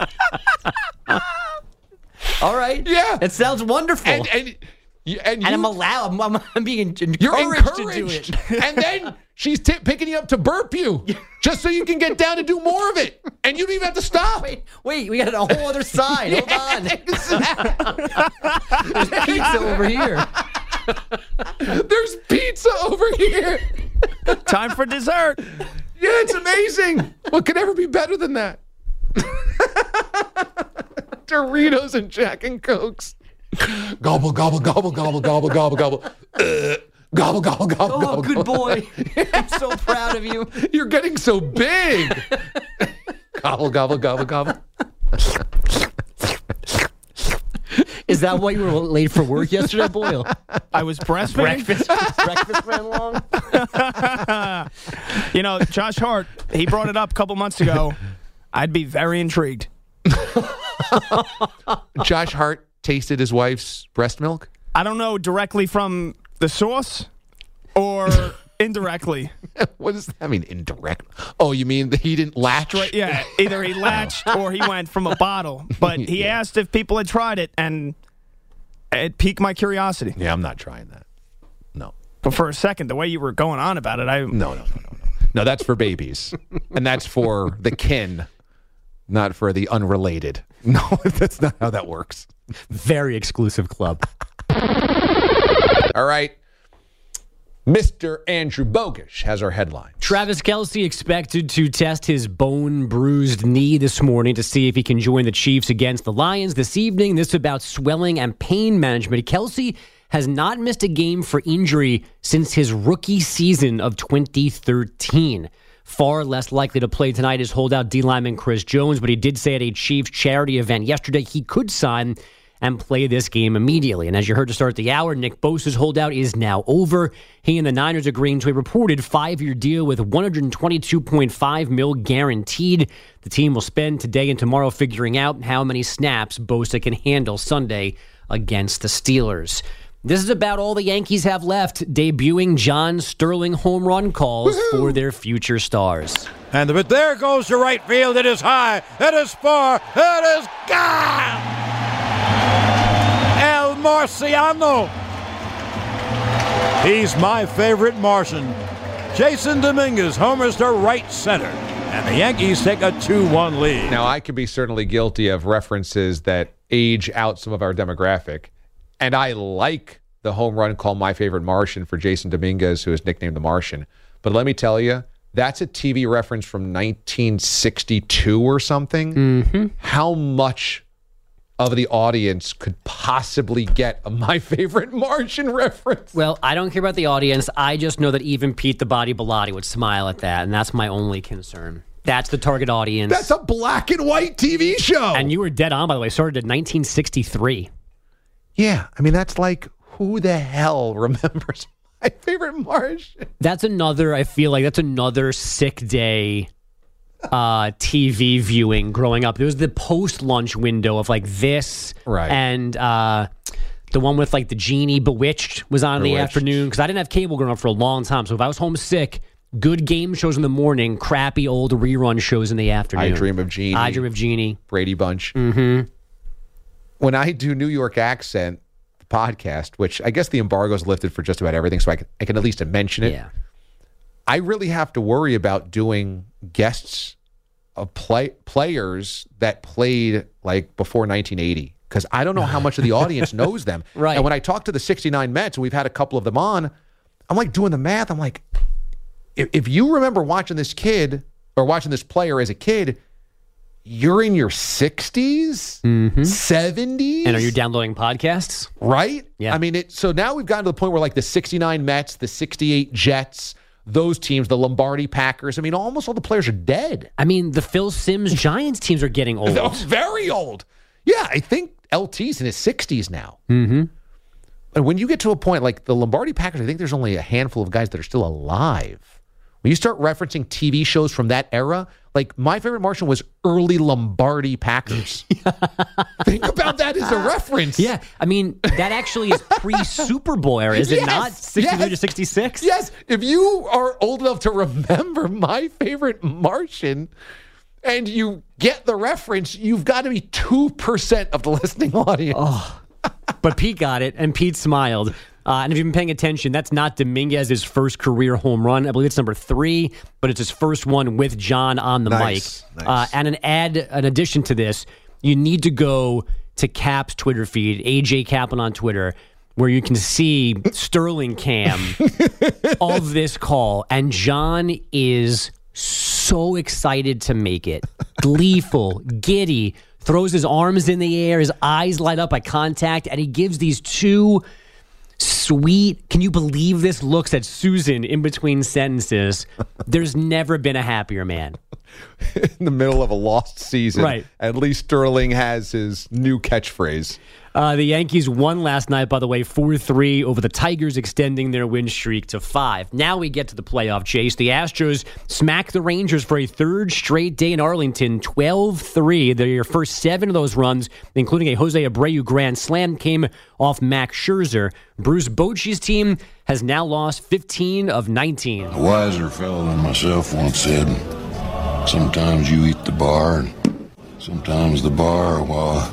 All right. Yeah. It sounds wonderful. And, and, you, and, you, and I'm allowed. I'm, I'm, I'm being encouraged, you're encouraged to do it. And then she's t- picking you up to burp you just so you can get down and do more of it. And you don't even have to stop. Wait, wait we got a whole other side. Hold on. There's pizza over here. There's pizza over here. Time for dessert. Yeah, it's amazing. What could ever be better than that? Doritos and Jack and Cokes. Gobble, gobble, gobble, gobble, gobble, gobble, gobble. Uh, gobble, gobble, gobble, oh, gobble. good boy. I'm so proud of you. You're getting so big. Gobble, gobble, gobble, gobble. Is that why you were late for work yesterday, Boyle? I was breastfeeding. Breakfast, breakfast ran long. You know, Josh Hart, he brought it up a couple months ago. I'd be very intrigued. Josh Hart tasted his wife's breast milk? I don't know directly from the source or indirectly. What does that mean, indirect? Oh, you mean that he didn't latch? Straight, yeah, either he latched or he went from a bottle. But he Yeah. asked if people had tried it, and it piqued my curiosity. Yeah, I'm not trying that. No. But for a second, the way you were going on about it, I... No, no, no, no, no. No, that's for babies. And that's for the kin, not for the unrelated. No, that's not how that works. Very exclusive club. All right. Mister Andrew Bogish has our headline. Travis Kelce expected to test his bone-bruised knee this morning to see if he can join the Chiefs against the Lions this evening. This is about swelling and pain management. Kelce has not missed a game for injury since his rookie season of twenty thirteen. Far less likely to play tonight is holdout D lineman Chris Jones, but he did say at a Chiefs charity event yesterday he could sign and play this game immediately. And as you heard to start the hour, Nick Bosa's holdout is now over. He and the Niners agreeing to a reported five-year deal with one hundred twenty-two point five mil guaranteed. The team will spend today and tomorrow figuring out how many snaps Bosa can handle Sunday against the Steelers. This is about all the Yankees have left, debuting John Sterling home run calls Woo-hoo! For their future stars. And but there goes to right field. It is high. It is far. It is gone. El Marciano. He's my favorite Martian. Jason Dominguez homers to right center. And the Yankees take a two one lead. Now, I could be certainly guilty of references that age out some of our demographic. And I like the home run call My Favorite Martian for Jason Dominguez, who is nicknamed the Martian. But let me tell you, that's a T V reference from nineteen sixty-two or something. Mm-hmm. How much of the audience could possibly get a My Favorite Martian reference? Well, I don't care about the audience. I just know that even Pete the Body Bilotti would smile at that, and that's my only concern. That's the target audience. That's a black and white T V show. And you were dead on, by the way. Started in nineteen sixty-three. Yeah, I mean, that's like, who the hell remembers My Favorite Martian? That's another, I feel like, that's another sick day uh, T V viewing growing up. There was the post-lunch window of, like, this. Right. And uh, the one with, like, the genie, Bewitched, was on in the Bewitched. afternoon. Because I didn't have cable growing up for a long time. So if I was homesick, good game shows in the morning, crappy old rerun shows in the afternoon. I Dream of Jeannie. I Dream of Jeannie. Brady Bunch. Mm-hmm. When I do New York Accent podcast, which I guess the embargo's lifted for just about everything, so I can, I can at least mention it. Yeah. I really have to worry about doing guests of play, players that played like before nineteen eighty, because I don't know how much of the audience knows them. Right. And when I talk to the sixty-nine Mets, and we've had a couple of them on, I'm like doing the math. I'm like, if, if you remember watching this kid or watching this player as a kid, you're in your sixties, mm-hmm. seventies. And are you downloading podcasts? Right? Yeah. I mean, it, so now we've gotten to the point where like the sixty-nine Mets, the sixty-eight Jets, those teams, the Lombardi Packers, I mean, almost all the players are dead. I mean, the Phil Simms Giants teams are getting old. They're very old. Yeah, I think L T's in his sixties now. Mm-hmm. And when you get to a point like the Lombardi Packers, I think there's only a handful of guys that are still alive. When you start referencing T V shows from that era, like My Favorite Martian was early Lombardi Packers. Think about that as a reference. Yeah, I mean, that actually is pre-Super Bowl era, is yes, it not? sixty-three yes, to sixty-six? Yes. If you are old enough to remember My Favorite Martian and you get the reference, you've got to be two percent of the listening audience. Oh. But Pete got it, and Pete smiled. Uh, and if you've been paying attention, that's not Dominguez's first career home run. I believe it's number three, but it's his first one with John on the nice, mic. Nice. Uh, and an add, an addition to this, you need to go to Cap's Twitter feed, A J Kaplan on Twitter, where you can see Sterling Cam of this call. And John is so excited to make it. Gleeful, giddy, throws his arms in the air, his eyes light up at contact, and he gives these two sweet, can you believe this, looks at Susan in between sentences. There's never been a happier man. In the middle of a lost season, right? At least Sterling has his new catchphrase. Uh, the Yankees won last night, by the way, four three over the Tigers, extending their win streak to five. Now we get to the playoff chase. The Astros smacked the Rangers for a third straight day in Arlington, twelve three. Their first seven of those runs, including a Jose Abreu grand slam, came off Max Scherzer. Bruce Bochy's team has now lost fifteen of nineteen. A wiser fellow than myself once said, sometimes you eat the bar, and sometimes the bar, well,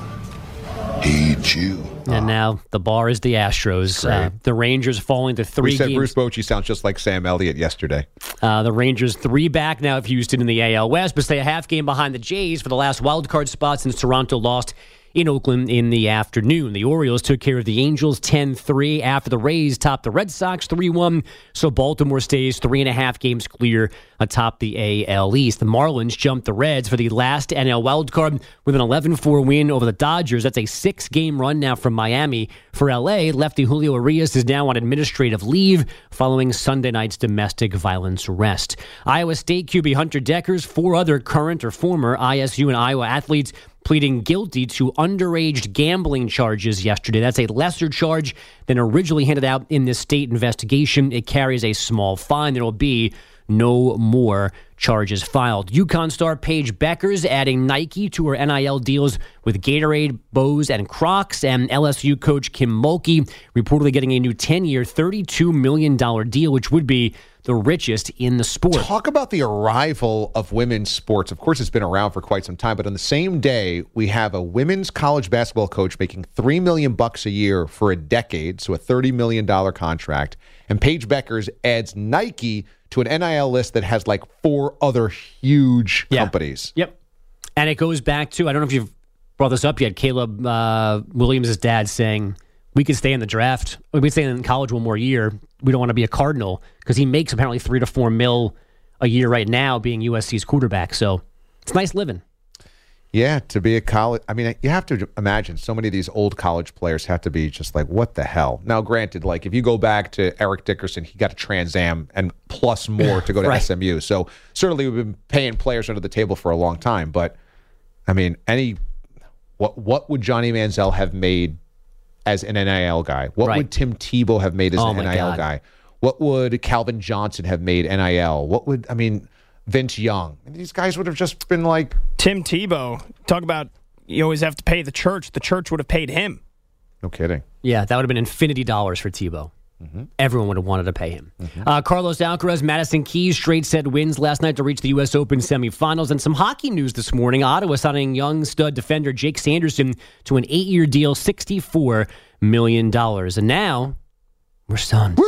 he eats you. And now the bar is the Astros. Uh, the Rangers falling to three we said games. Bruce Bochy sounds just like Sam Elliott yesterday. Uh, the Rangers three back now of Houston in the A L West, but stay a half game behind the Jays for the last wild card spot since Toronto lost in Oakland in the afternoon. The Orioles took care of the Angels ten three after the Rays topped the Red Sox three one, so Baltimore stays three and a half games clear atop the A L East. The Marlins jumped the Reds for the last N L wildcard with an eleven four win over the Dodgers. That's a six-game run now from Miami. For L A, lefty Julio Urias is now on administrative leave following Sunday night's domestic violence arrest. Iowa State Q B Hunter Deckers, four other current or former I S U and Iowa athletes pleading guilty to underage gambling charges yesterday. That's a lesser charge than originally handed out in this state investigation. It carries a small fine. There will be no more charges filed. UConn star Paige Beckers adding Nike to her N I L deals with Gatorade, Bose, and Crocs, and L S U coach Kim Mulkey reportedly getting a new ten-year, thirty-two million dollars deal, which would be the richest in the sport. Talk about the arrival of women's sports. Of course, it's been around for quite some time, but on the same day, we have a women's college basketball coach making three million dollars bucks a year for a decade, so a thirty million dollars contract, and Paige Beckers adds Nike to an N I L list that has like four other huge Yeah. companies. Yep. And it goes back to, I don't know if you've brought this up yet, Caleb uh, Williams' dad saying, we could stay in the draft. We could stay in college one more year. We don't want to be a Cardinal, because he makes apparently three to four mil a year right now being U S C's quarterback. So it's nice living. Yeah, to be a college, I mean, you have to imagine so many of these old college players have to be just like, what the hell? Now, granted, like if you go back to Eric Dickerson, he got a Trans Am and plus more to go to Right. S M U. So certainly we've been paying players under the table for a long time. But I mean, any what what would Johnny Manziel have made as an N I L guy? What Right. would Tim Tebow have made as Oh, an my N I L God. guy? What would Calvin Johnson have made N I L? What would, I mean, Vince Young? These guys would have just been like... Tim Tebow, talk about you always have to pay the church. The church would have paid him. No kidding. Yeah, that would have been infinity dollars for Tebow. Everyone would have wanted to pay him. Uh, Carlos Alcaraz, Madison Keys, straight set wins last night to reach the U S Open semifinals. And some hockey news this morning. Ottawa signing young stud defender Jake Sanderson to an eight-year deal, sixty-four million dollars. And now, we're stunned.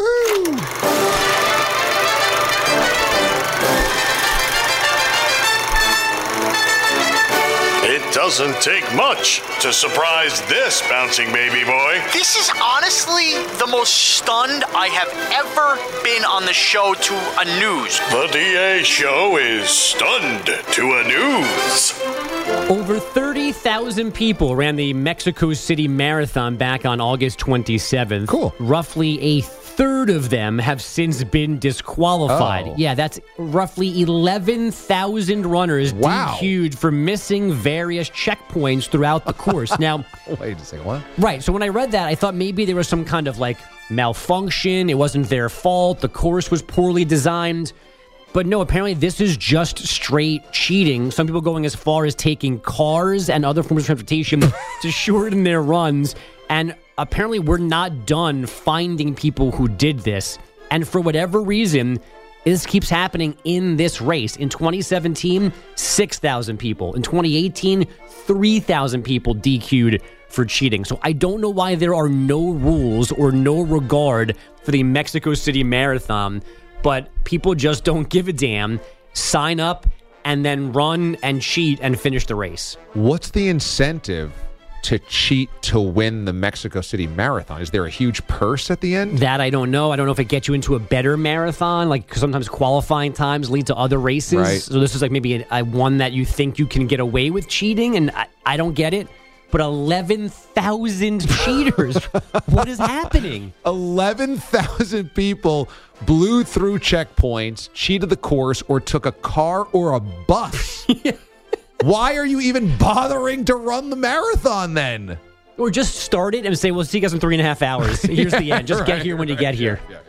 It doesn't take much to surprise this bouncing baby boy. This is honestly the most stunned I have ever been on the show to a news. The D A show is stunned to a news. Over thirty thousand people ran the Mexico City Marathon back on August twenty-seventh. Cool. Roughly a third of them have since been disqualified. Oh. Yeah, that's roughly eleven thousand runners Wow. D Q'd for missing various checkpoints throughout the course. Now, Wait a second, what? right, so when I read that, I thought maybe there was some kind of like malfunction. It wasn't their fault. The course was poorly designed. But no, apparently this is just straight cheating. Some people going as far as taking cars and other forms of transportation to shorten their runs. And apparently we're not done finding people who did this. And for whatever reason, this keeps happening in this race. In twenty seventeen, six thousand people. In twenty eighteen, three thousand people D Q'd for cheating. So I don't know why there are no rules or no regard for the Mexico City Marathon, but people just don't give a damn, sign up, and then run and cheat and finish the race. What's the incentive to cheat to win the Mexico City Marathon? Is there a huge purse at the end? That I don't know. I don't know if it gets you into a better marathon. Like, 'cause sometimes qualifying times lead to other races. Right. So this is like maybe a, a one that you think you can get away with cheating, and I, I don't get it. But eleven thousand cheaters. What is happening? eleven thousand people blew through checkpoints, cheated the course, or took a car or a bus. Why are you even bothering to run the marathon then? Or just start it and say, we'll see you guys in three and a half hours. Here's the end. Just right, get here when you right, get here. yeah,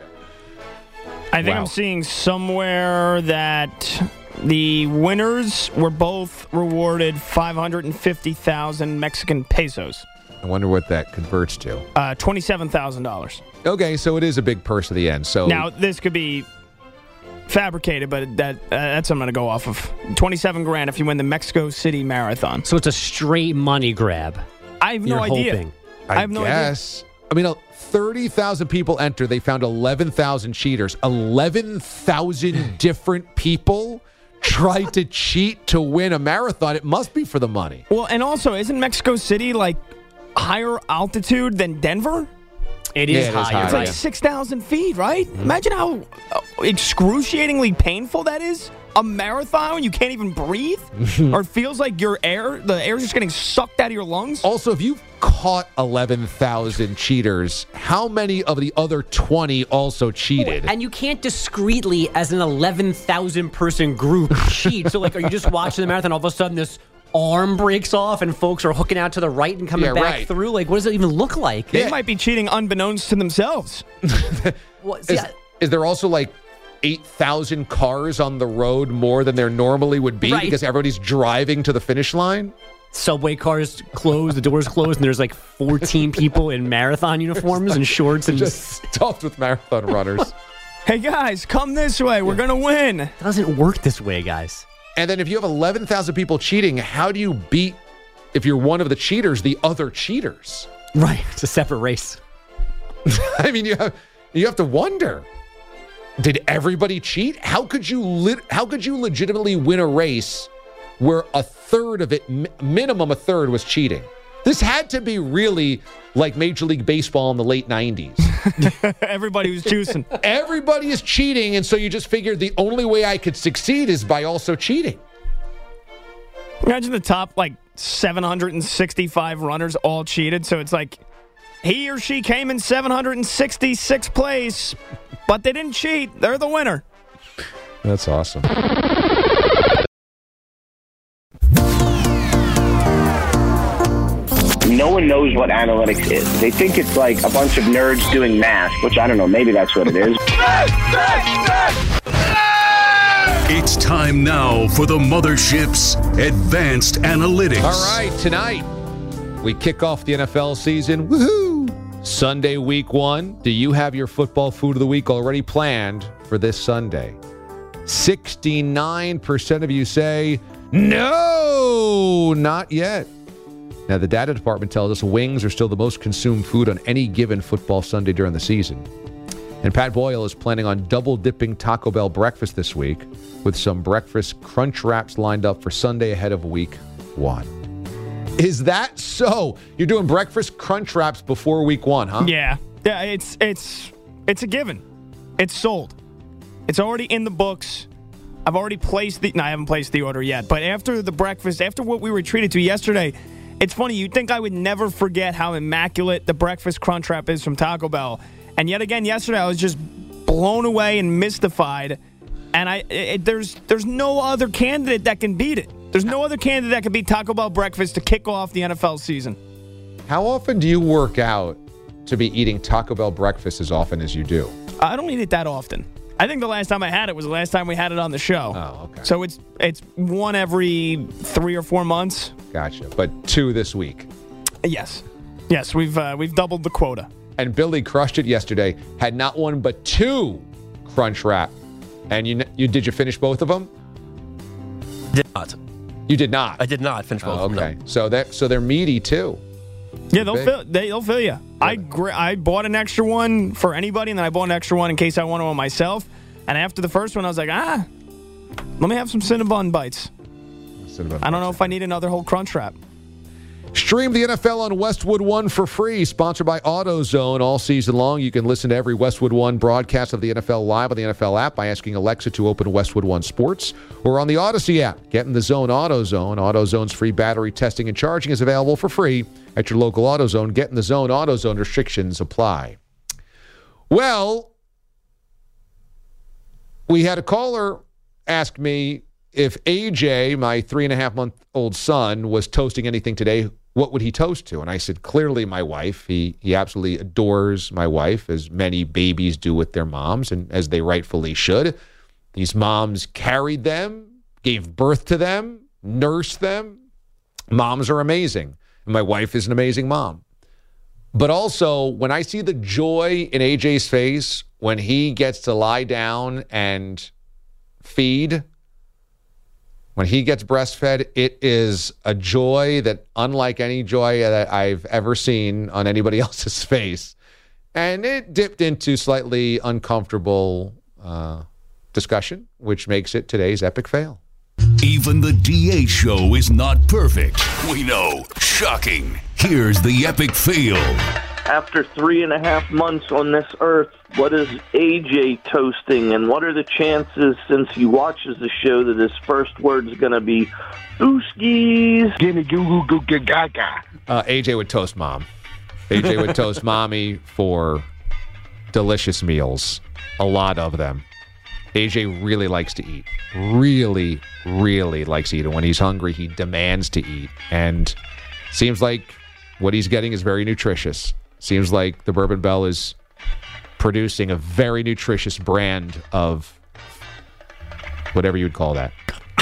I think Wow. I'm seeing somewhere that the winners were both rewarded five hundred fifty thousand Mexican pesos, I wonder what that converts to. uh, twenty-seven thousand dollars. Okay, so it is a big purse at the end. So Now, this could be fabricated, but that uh, that's what I'm going to go off of. twenty-seven grand if you win the Mexico City Marathon. So it's a straight money grab. I have no You're idea. hoping. I, I have no idea. guess. I mean, uh, thirty thousand people entered. They found eleven thousand cheaters. eleven thousand different people tried to cheat to win a marathon. It must be for the money. Well, and also, isn't Mexico City like higher altitude than Denver? It is Yeah, it is higher. higher. It's like Yeah. six thousand feet, right? Imagine how uh, excruciatingly painful that is. A marathon, you can't even breathe, or it feels like your air, the air's just getting sucked out of your lungs. Also, if you've caught eleven thousand cheaters, how many of the other twenty also cheated? And you can't discreetly, as an eleven thousand person group, cheat. So, like, are you just watching the marathon, all of a sudden this arm breaks off and folks are hooking out to the right and coming Yeah, back right. through? Like, what does it even look like? They might be cheating unbeknownst to themselves. Well, see, Is, I- is there also like eight thousand cars on the road more than there normally would be Right. because everybody's driving to the finish line. Subway cars closed, the doors closed, and there's like fourteen people in marathon uniforms and shorts and just stuffed with marathon runners. Hey, guys, come this way. We're going to win. It doesn't work this way, guys. And then if you have eleven thousand people cheating, how do you beat, if you're one of the cheaters, the other cheaters? Right. It's a separate race. I mean, you have, you have to wonder, did everybody cheat? How could you lit, how could you legitimately win a race where a third of it, mi- minimum a third, was cheating? This had to be really like Major League Baseball in the late nineties. Everybody was juicing. Everybody is cheating, and so you just figured the only way I could succeed is by also cheating. Imagine the top, like, seven hundred sixty-five runners all cheated, so it's like he or she came in seven hundred sixty-sixth place, but they didn't cheat. They're the winner. That's awesome. No one knows what analytics is. They think it's like a bunch of nerds doing math, which I don't know, maybe that's what it is. It's time now for the Mothership's Advanced Analytics. All right, tonight we kick off the N F L season. Woohoo! Sunday, week one. Do you have your football food of the week already planned for this Sunday? sixty-nine percent of you say, no, not yet. Now, the data department tells us wings are still the most consumed food on any given football Sunday during the season. And Pat Boyle is planning on double-dipping Taco Bell breakfast this week with some breakfast crunch wraps lined up for Sunday ahead of week one. Is that so? You're doing breakfast crunch wraps before week one, huh? Yeah. Yeah, it's it's it's a given. It's sold. It's already in the books. I've already placed the... No, I haven't placed the order yet. But after the breakfast, after what we were treated to yesterday... It's funny, you'd think I would never forget how immaculate the breakfast crunch wrap is from Taco Bell. And yet again, yesterday I was just blown away and mystified. And I, it, there's there's no other candidate that can beat it. There's no other candidate that can beat Taco Bell breakfast to kick off the N F L season. How often do you work out to be eating Taco Bell breakfast as often as you do? I don't eat it that often. I think the last time I had it was the last time we had it on the show. Oh, okay. So it's it's one every three or four months. Gotcha. But two this week. Yes. Yes, we've uh, we've doubled the quota. And Billy crushed it yesterday. Had not one but two crunch wrap. And you you did you finish both of them? Did not. You did not. I did not finish both oh, of them. Okay. No. So that so they're meaty too. Yeah, they'll big. fill, they, they'll fill you. I gr- I bought an extra one for anybody, and then I bought an extra one in case I wanted one myself. And after the first one, I was like, ah, let me have some Cinnabon bites. Cinnabon I don't know if I need another whole crunch wrap. Stream the N F L on Westwood One for free, sponsored by AutoZone all season long. You can listen to every Westwood One broadcast of the N F L live on the N F L app by asking Alexa to open Westwood One Sports or on the Odyssey app. Get in the zone, AutoZone. AutoZone's free battery testing and charging is available for free at your local AutoZone. Get in the zone, AutoZone. Restrictions apply. Well, we had a caller ask me if A J, my three and a half month old son, was toasting anything today, what would he toast to? And I said, clearly my wife. He he absolutely adores my wife, as many babies do with their moms, and as they rightfully should. These moms carried them, gave birth to them, nursed them. Moms are amazing. And my wife is an amazing mom. But also, when I see the joy in A J's face when he gets to lie down and feed, when he gets breastfed, it is a joy that unlike any joy that I've ever seen on anybody else's face. And it dipped into slightly uncomfortable uh, discussion, which makes it today's epic fail. Even the D A show is not perfect. We know. Shocking. Here's the epic fail. After three and a half months on this earth, what is A J toasting, and what are the chances, since he watches the show, that his first word is going to be Booskies? Gimme goo goo goo goo gaga. Uh, A J would toast mom. A J would toast mommy for delicious meals, a lot of them. A J really likes to eat. Really, really likes to eat. And when he's hungry, he demands to eat. And seems like what he's getting is very nutritious. Seems like the Bourbon Bell is producing a very nutritious brand of whatever you would call that.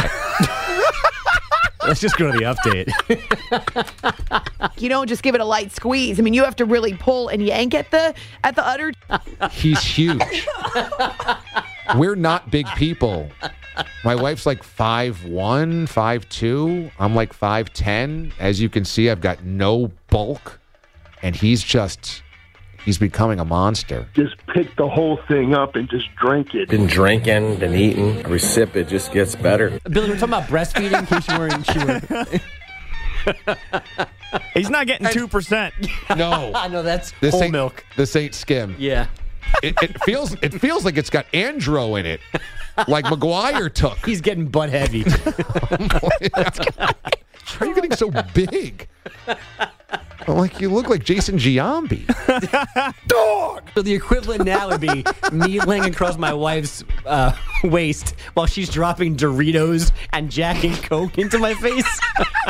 Let's just go to the update. You don't just give it a light squeeze. I mean, you have to really pull and yank at the at the udder. He's huge. We're not big people. My wife's like five one, five two. I'm like five ten. As you can see, I've got no bulk. And he's just, he's becoming a monster. Just pick the whole thing up and just drink it. Been drinking, been eating. Every sip, it just gets better. Billy, we're talking about breastfeeding in case you weren't sure. He's not getting two percent. No. I know that's this whole ain't, milk. This ain't skim. Yeah. It, it feels it feels like it's got Andro in it. Like McGuire took. He's getting butt heavy. How are you getting so big? Like you look like Jason Giambi. Dog! So the equivalent now would be me laying across my wife's uh, waist while she's dropping Doritos and Jack and Coke into my face.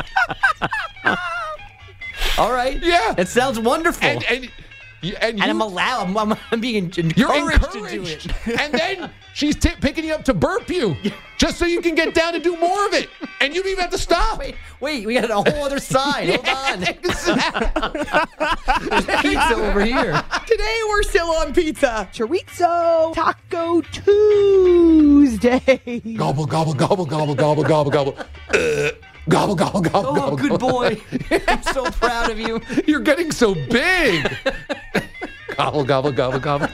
All right. Yeah. It sounds wonderful. And, and, you, and, and you, I'm allowed. I'm, I'm, I'm being encouraged, you're encouraged to do it. And then she's t- picking you up to burp you just so you can get down and do more of it. And you don't even have to stop. Wait, wait, we got a whole other side. Hold on. There's pizza over here. Today we're still on pizza. Chorizo Taco Tuesday. Gobble, gobble, gobble, gobble, gobble, gobble, gobble. Uh, gobble, gobble, gobble, oh, gobble. good gobble. boy. I'm so proud of you. You're getting so big. Gobble, gobble, gobble, gobble.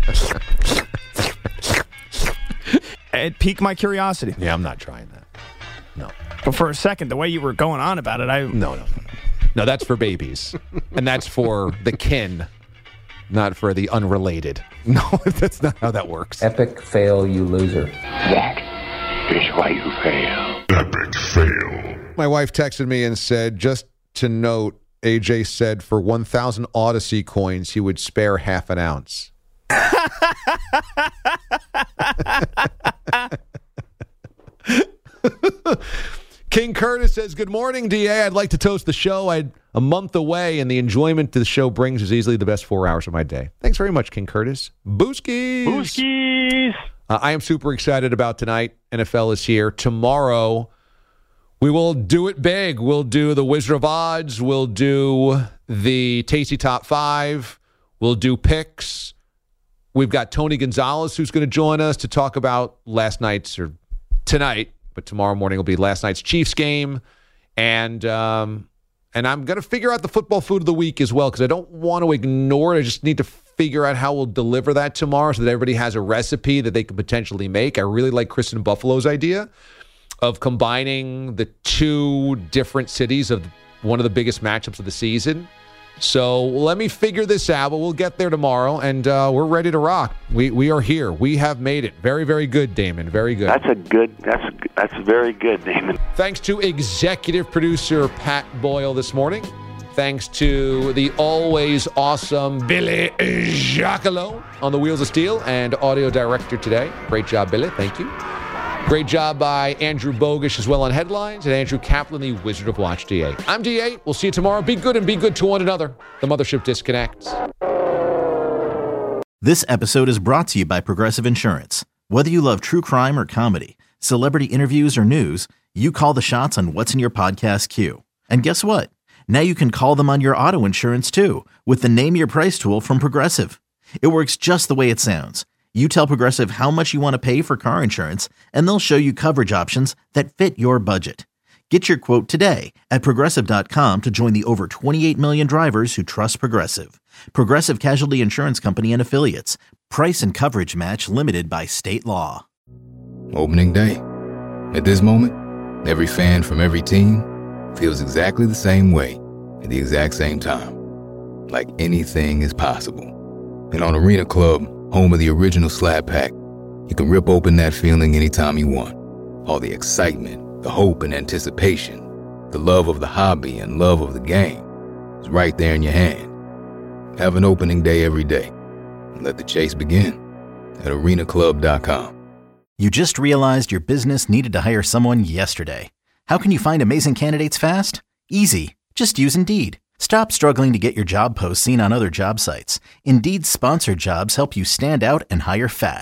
It piqued my curiosity. Yeah, I'm not trying that. No. But for a second, the way you were going on about it, I... No, no, no, no. No, that's for babies. And that's for the kin, not for the unrelated. No, that's not how that works. Epic fail, you loser. That is why you fail. Epic fail. My wife texted me and said, just to note, A J said for one thousand Odyssey coins, he would spare half an ounce. King Curtis says, good morning, D A. I'd like to toast the show. I'm a month away, and the enjoyment the show brings is easily the best four hours of my day. Thanks very much, King Curtis. Booskies! Booskies! Uh, I am super excited about tonight. N F L is here. Tomorrow, we will do it big. We'll do the Wizard of Odds. We'll do the Tasty Top five. We'll do picks. We've got Tony Gonzalez who's going to join us to talk about last night's, or tonight, but tomorrow morning will be last night's Chiefs game. And um, and I'm going to figure out the football food of the week as well, because I don't want to ignore it. I just need to figure out how we'll deliver that tomorrow so that everybody has a recipe that they can potentially make. I really like Kristen Buffalo's idea of combining the two different cities of one of the biggest matchups of the season. So let me figure this out, but we'll get there tomorrow, and uh, we're ready to rock. We we are here. We have made it. Very, very good, Damon. Very good. That's a good. That's that's very good, Damon. Thanks to executive producer Pat Boyle this morning. Thanks to the always awesome Billy Giacomo on the Wheels of Steel and audio director today. Great job, Billy. Thank you. Great job by Andrew Bogish as well on headlines, and Andrew Kaplan, the Wizard of Watch D A. I'm D A. We'll see you tomorrow. Be good and be good to one another. The Mothership disconnects. This episode is brought to you by Progressive Insurance. Whether you love true crime or comedy, celebrity interviews or news, you call the shots on what's in your podcast queue. And guess what? Now you can call them on your auto insurance too with the Name Your Price tool from Progressive. It works just the way it sounds. You tell Progressive how much you want to pay for car insurance, and they'll show you coverage options that fit your budget. Get your quote today at Progressive dot com to join the over twenty-eight million drivers who trust Progressive. Progressive Casualty Insurance Company and Affiliates. Price and coverage match limited by state law. Opening day. At this moment, every fan from every team feels exactly the same way at the exact same time. Like anything is possible. And on Arena Club, home of the original Slab Pack, you can rip open that feeling anytime you want. All the excitement, the hope and anticipation, the love of the hobby and love of the game is right there in your hand. Have an opening day every day and let the chase begin at arena club dot com. You just realized your business needed to hire someone yesterday. How can you find amazing candidates fast? Easy. Just use Indeed. Stop struggling to get your job posts seen on other job sites. Indeed's sponsored jobs help you stand out and hire fast.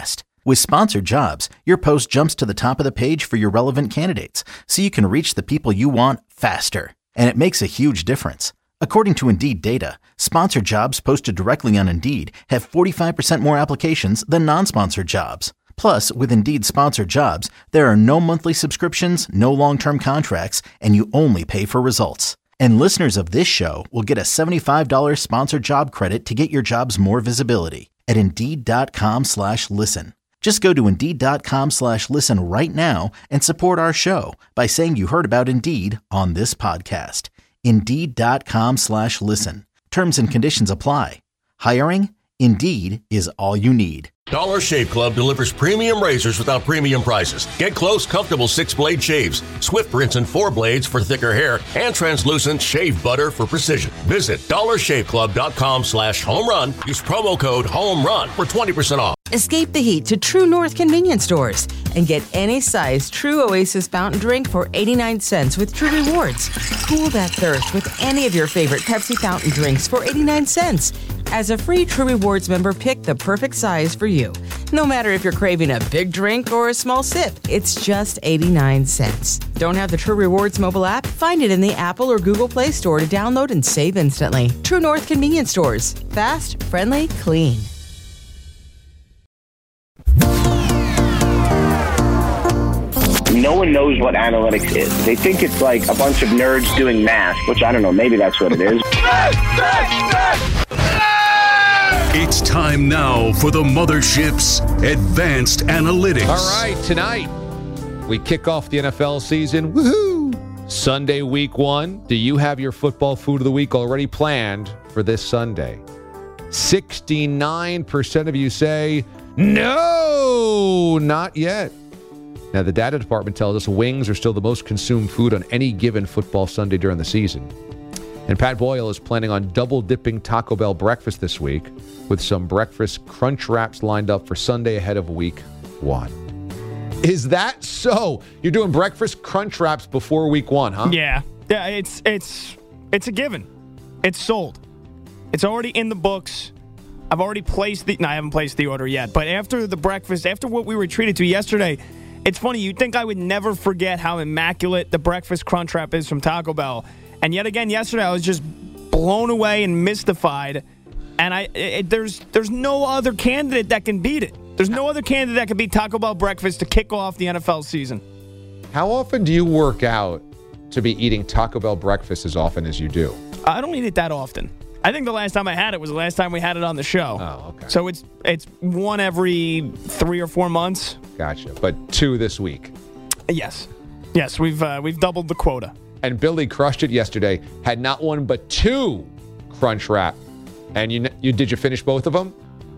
With Sponsored Jobs, your post jumps to the top of the page for your relevant candidates, so you can reach the people you want faster. And it makes a huge difference. According to Indeed data, sponsored jobs posted directly on Indeed have forty-five percent more applications than non-sponsored jobs. Plus, with Indeed Sponsored Jobs, there are no monthly subscriptions, no long-term contracts, and you only pay for results. And listeners of this show will get a seventy-five dollars sponsored job credit to get your jobs more visibility at Indeed.com slash listen. Just go to Indeed.com slash listen right now and support our show by saying you heard about Indeed on this podcast. Indeed.com slash listen. Terms and conditions apply. Hiring? Indeed is all you need. Dollar Shave Club delivers premium razors without premium prices. Get close, comfortable six-blade shaves, swift rinse and four blades for thicker hair, and translucent shave butter for precision. Visit dollarshaveclub.com slash home run. Use promo code HOMERUN for twenty percent off. Escape the heat to True North convenience stores and get any size True Oasis fountain drink for eighty-nine cents with True Rewards. Cool that thirst with any of your favorite Pepsi fountain drinks for eighty-nine cents. As a free True Rewards member, pick the perfect size for you. No matter if you're craving a big drink or a small sip, it's just eighty-nine cents. Don't have the True Rewards mobile app? Find it in the Apple or Google Play Store to download and save instantly. True North convenience stores. Fast, friendly, clean. No one knows what analytics is. They think it's like a bunch of nerds doing math, which I don't know, maybe that's what it is. It's time now for the Mothership's Advanced Analytics. All right, tonight we kick off the N F L season. Woohoo! Sunday, week one. Do you have your football food of the week already planned for this Sunday? sixty-nine percent of you say, no, not yet. Now, the data department tells us wings are still the most consumed food on any given football Sunday during the season. And Pat Boyle is planning on double-dipping Taco Bell breakfast this week with some breakfast crunch wraps lined up for Sunday ahead of week one. Is that so? You're doing breakfast crunch wraps before week one, huh? Yeah. Yeah, it's it's it's a given. It's sold. It's already in the books. I've already placed the... No, I haven't placed the order yet. But after the breakfast, after what we were treated to yesterday... It's funny, you'd think I would never forget how immaculate the breakfast crunch wrap is from Taco Bell. And yet again, yesterday I was just blown away and mystified. And I it, there's there's no other candidate that can beat it. There's no other candidate that can beat Taco Bell breakfast to kick off the N F L season. How often do you work out to be eating Taco Bell breakfast as often as you do? I don't eat it that often. I think the last time I had it was the last time we had it on the show. Oh, okay. So it's it's one every three or four months. Gotcha. But two this week. Yes. Yes, we've uh, we've doubled the quota. And Billy crushed it yesterday. Had not one but two crunch wrap. And you you did you finish both of them?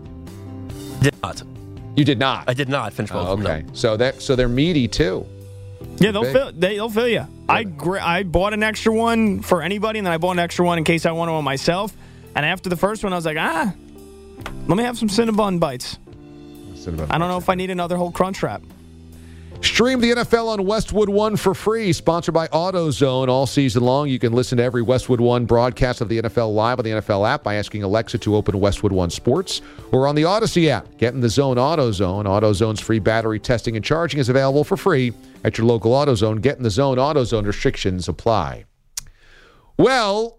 Did not. You did not. I did not finish both oh, of them. Okay. No. So that so they're meaty too. Yeah, they'll Big. fill, they, they'll fill you. I gr- I bought an extra one for anybody, and then I bought an extra one in case I wanted one myself. And after the first one, I was like, ah, let me have some Cinnabon bites. Cinnabon I don't know if I need another whole crunch wrap. Stream the N F L on Westwood One for free, sponsored by AutoZone all season long. You can listen to every Westwood One broadcast of the N F L live on the N F L app by asking Alexa to open Westwood One Sports or on the Odyssey app. Get in the zone, AutoZone. AutoZone's free battery testing and charging is available for free at your local AutoZone. Get in the zone, AutoZone. Restrictions apply. Well,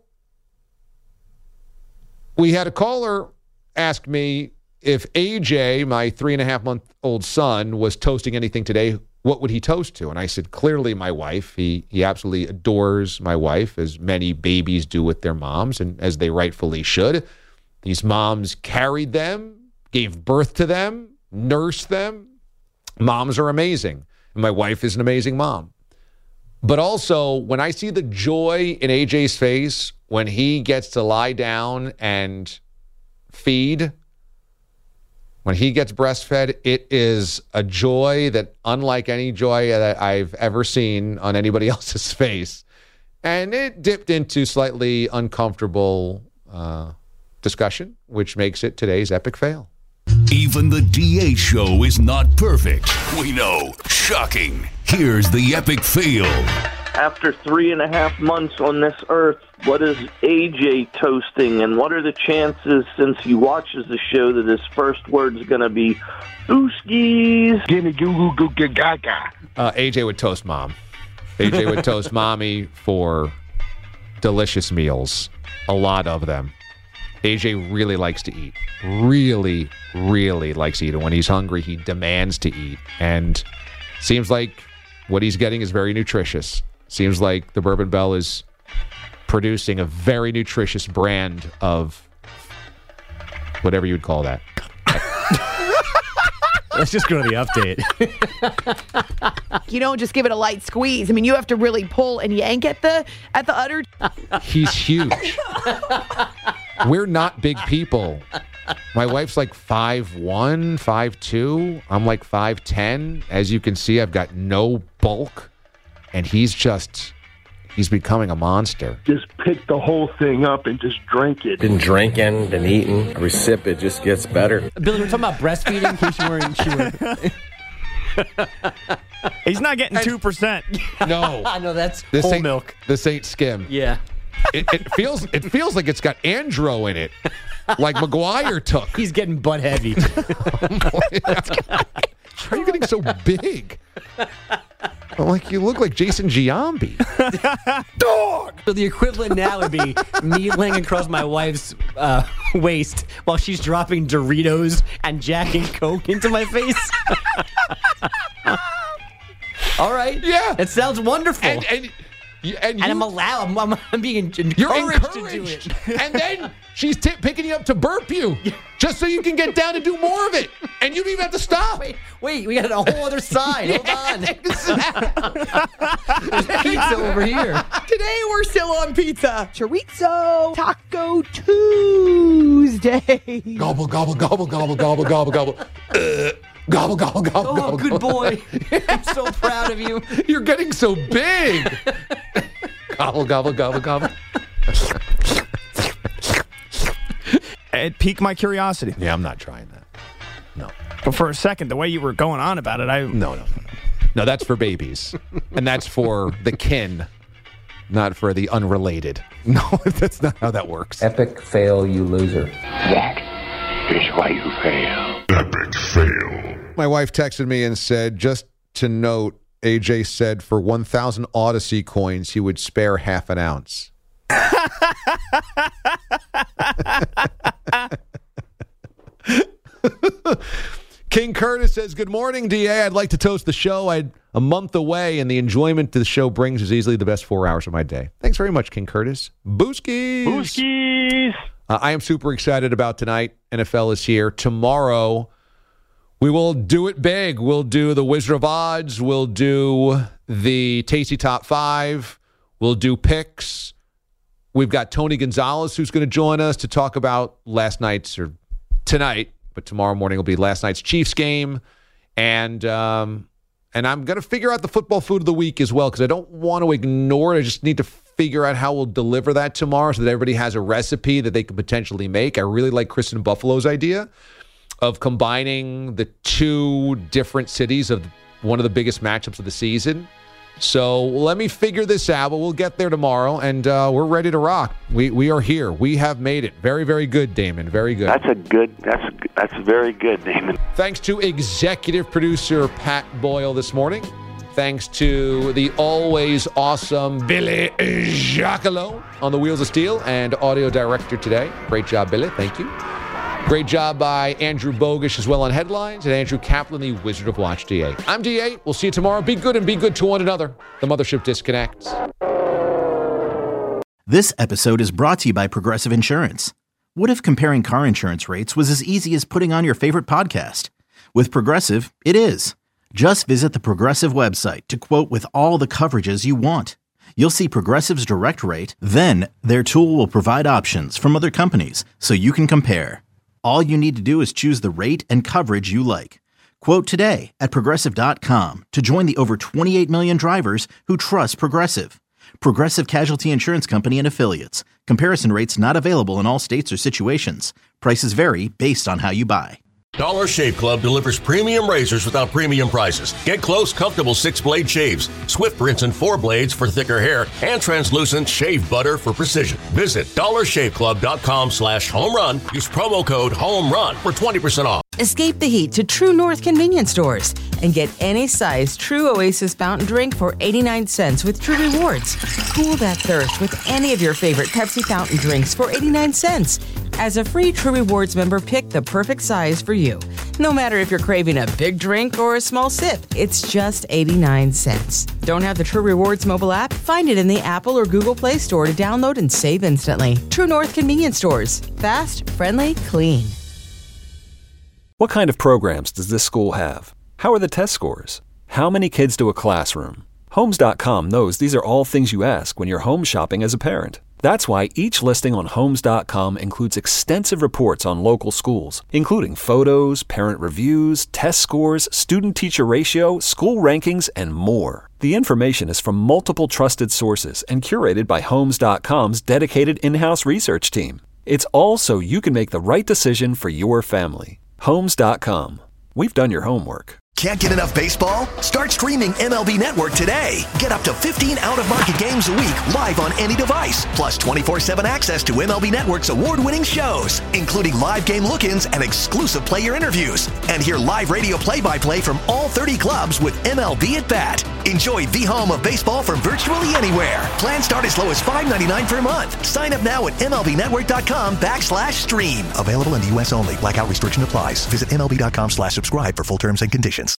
we had a caller ask me if A J, my three and a half month old son, was toasting anything today, what would he toast to? And I said, clearly my wife. He he absolutely adores my wife, as many babies do with their moms, and as they rightfully should. These moms carried them, gave birth to them, nursed them. Moms are amazing. And my wife is an amazing mom. But also, when I see the joy in A J's face when he gets to lie down and feed, when he gets breastfed, it is a joy that unlike any joy that I've ever seen on anybody else's face. And it dipped into slightly uncomfortable uh, discussion, which makes it today's epic fail. Even the D A show is not perfect. We know. Shocking. Here's the epic fail. After three and a half months on this earth, what is A J toasting, and what are the chances, since he watches the show, that his first word's going to be Booskies? Gimme goo goo goo gaga. Uh, A J would toast mom. A J would toast mommy for delicious meals. A lot of them. A J really likes to eat. Really, really likes to eat. And when he's hungry, he demands to eat. And seems like what he's getting is very nutritious. Seems like the Bourbon Bell is producing a very nutritious brand of whatever you would call that. Let's just go to the update. You don't just give it a light squeeze. I mean, you have to really pull and yank at the at the udder. He's huge. We're not big people. My wife's like five one, five two. I'm like five ten. As you can see, I've got no bulk. And he's just, he's becoming a monster. Just pick the whole thing up and just drink it. Been drinking, been eating. Every sip, it just gets better. Billy, we're talking about breastfeeding in case you weren't sure. He's not getting two percent. No. I know, that's this whole ain't, milk. This ain't skim. Yeah. It, it feels it feels like it's got Andro in it. Like McGuire took. He's getting butt heavy. How are you getting so big? Like, you look like Jason Giambi. Dog! So the equivalent now would be me laying across my wife's uh, waist while she's dropping Doritos and Jack and Coke into my face. All right. Yeah. It sounds wonderful. And, and, you, and, you, and I'm allowed. I'm, I'm, I'm being encouraged, you're encouraged to do it. And then she's t- picking you up to burp you just so you can get down and do more of it. And you don't even have to stop. Wait, wait, we got a whole other side. Hold on. There's pizza over here. Today we're still on pizza. Chorizo Taco Tuesday. Gobble, gobble, gobble, gobble, gobble, gobble, gobble. Uh, gobble, gobble, gobble, oh, gobble. good boy. I'm so proud of you. You're getting so big. Gobble, gobble, gobble, gobble. It piqued my curiosity. Yeah, I'm not trying that. No. But for a second, the way you were going on about it, I... No, no, no. No, that's for babies. And that's for the kin, not for the unrelated. No, that's not how that works. Epic fail, you loser. That is why you fail. Epic fail. My wife texted me and said, just to note, A J said for one thousand Odyssey coins, he would spare half an ounce. King Curtis says, good morning, D A. I'd like to toast the show. I'm a month away, and the enjoyment the show brings is easily the best four hours of my day. Thanks very much, King Curtis. Booskies. Booskies. Uh, I am super excited about tonight. N F L is here. Tomorrow, we will do it big. We'll do the Wizard of Odds. We'll do the Tasty Top five. We'll do picks. We've got Tony Gonzalez who's going to join us to talk about last night's, or tonight, but tomorrow morning will be last night's Chiefs game. And um, and I'm going to figure out the football food of the week as well, because I don't want to ignore it. I just need to figure out how we'll deliver that tomorrow so that everybody has a recipe that they can potentially make. I really like Kristen Buffalo's idea of combining the two different cities of one of the biggest matchups of the season. So let me figure this out, but we'll get there tomorrow, and uh, we're ready to rock. We we are here. We have made it. Very, very good, Damon. Very good. That's a good. That's that's very good, Damon. Thanks to executive producer Pat Boyle this morning. Thanks to the always awesome Billy Giacomo on the Wheels of Steel and audio director today. Great job, Billy. Thank you. Great job by Andrew Bogish as well on headlines, and Andrew Kaplan, the Wizard of Watch D A. I'm D A. We'll see you tomorrow. Be good and be good to one another. The Mothership disconnects. This episode is brought to you by Progressive Insurance. What if comparing car insurance rates was as easy as putting on your favorite podcast? With Progressive, it is. Just visit the Progressive website to quote with all the coverages you want. You'll see Progressive's direct rate, then their tool will provide options from other companies so you can compare. All you need to do is choose the rate and coverage you like. Quote today at Progressive dot com to join the over twenty-eight million drivers who trust Progressive. Progressive Casualty Insurance Company and Affiliates. Comparison rates not available in all states or situations. Prices vary based on how you buy. Dollar Shave Club delivers premium razors without premium prices. Get close, comfortable six-blade shaves, Swift rinse and four blades for thicker hair, and translucent shave butter for precision. Visit dollar shave club dot com slash home run. Use promo code HOMERUN for twenty percent off. Escape the heat to True North convenience stores and get any size True Oasis fountain drink for eighty-nine cents with True Rewards. Cool that thirst with any of your favorite Pepsi fountain drinks for eighty-nine cents. As a free True Rewards member, pick the perfect size for you. No matter if you're craving a big drink or a small sip, it's just eighty-nine cents. Don't have the True Rewards mobile app? Find it in the Apple or Google Play Store to download and save instantly. True North convenience stores. Fast, friendly, clean. What kind of programs does this school have? How are the test scores? How many kids do a classroom? Homes dot com knows these are all things you ask when you're home shopping as a parent. That's why each listing on Homes dot com includes extensive reports on local schools, including photos, parent reviews, test scores, student-teacher ratio, school rankings, and more. The information is from multiple trusted sources and curated by Homes dot com's dedicated in-house research team. It's all so you can make the right decision for your family. Homes dot com. We've done your homework. Can't get enough baseball? Start streaming M L B Network today. Get up to fifteen out-of-market games a week live on any device, plus twenty-four seven access to M L B Network's award-winning shows, including live game look-ins and exclusive player interviews. And hear live radio play-by-play from all thirty clubs with M L B at Bat. Enjoy the home of baseball from virtually anywhere. Plans start as low as five ninety-nine per month. Sign up now at M L B network dot com backslash stream. Available in the U S only. Blackout restriction applies. Visit M L B dot com slash subscribe for full terms and conditions.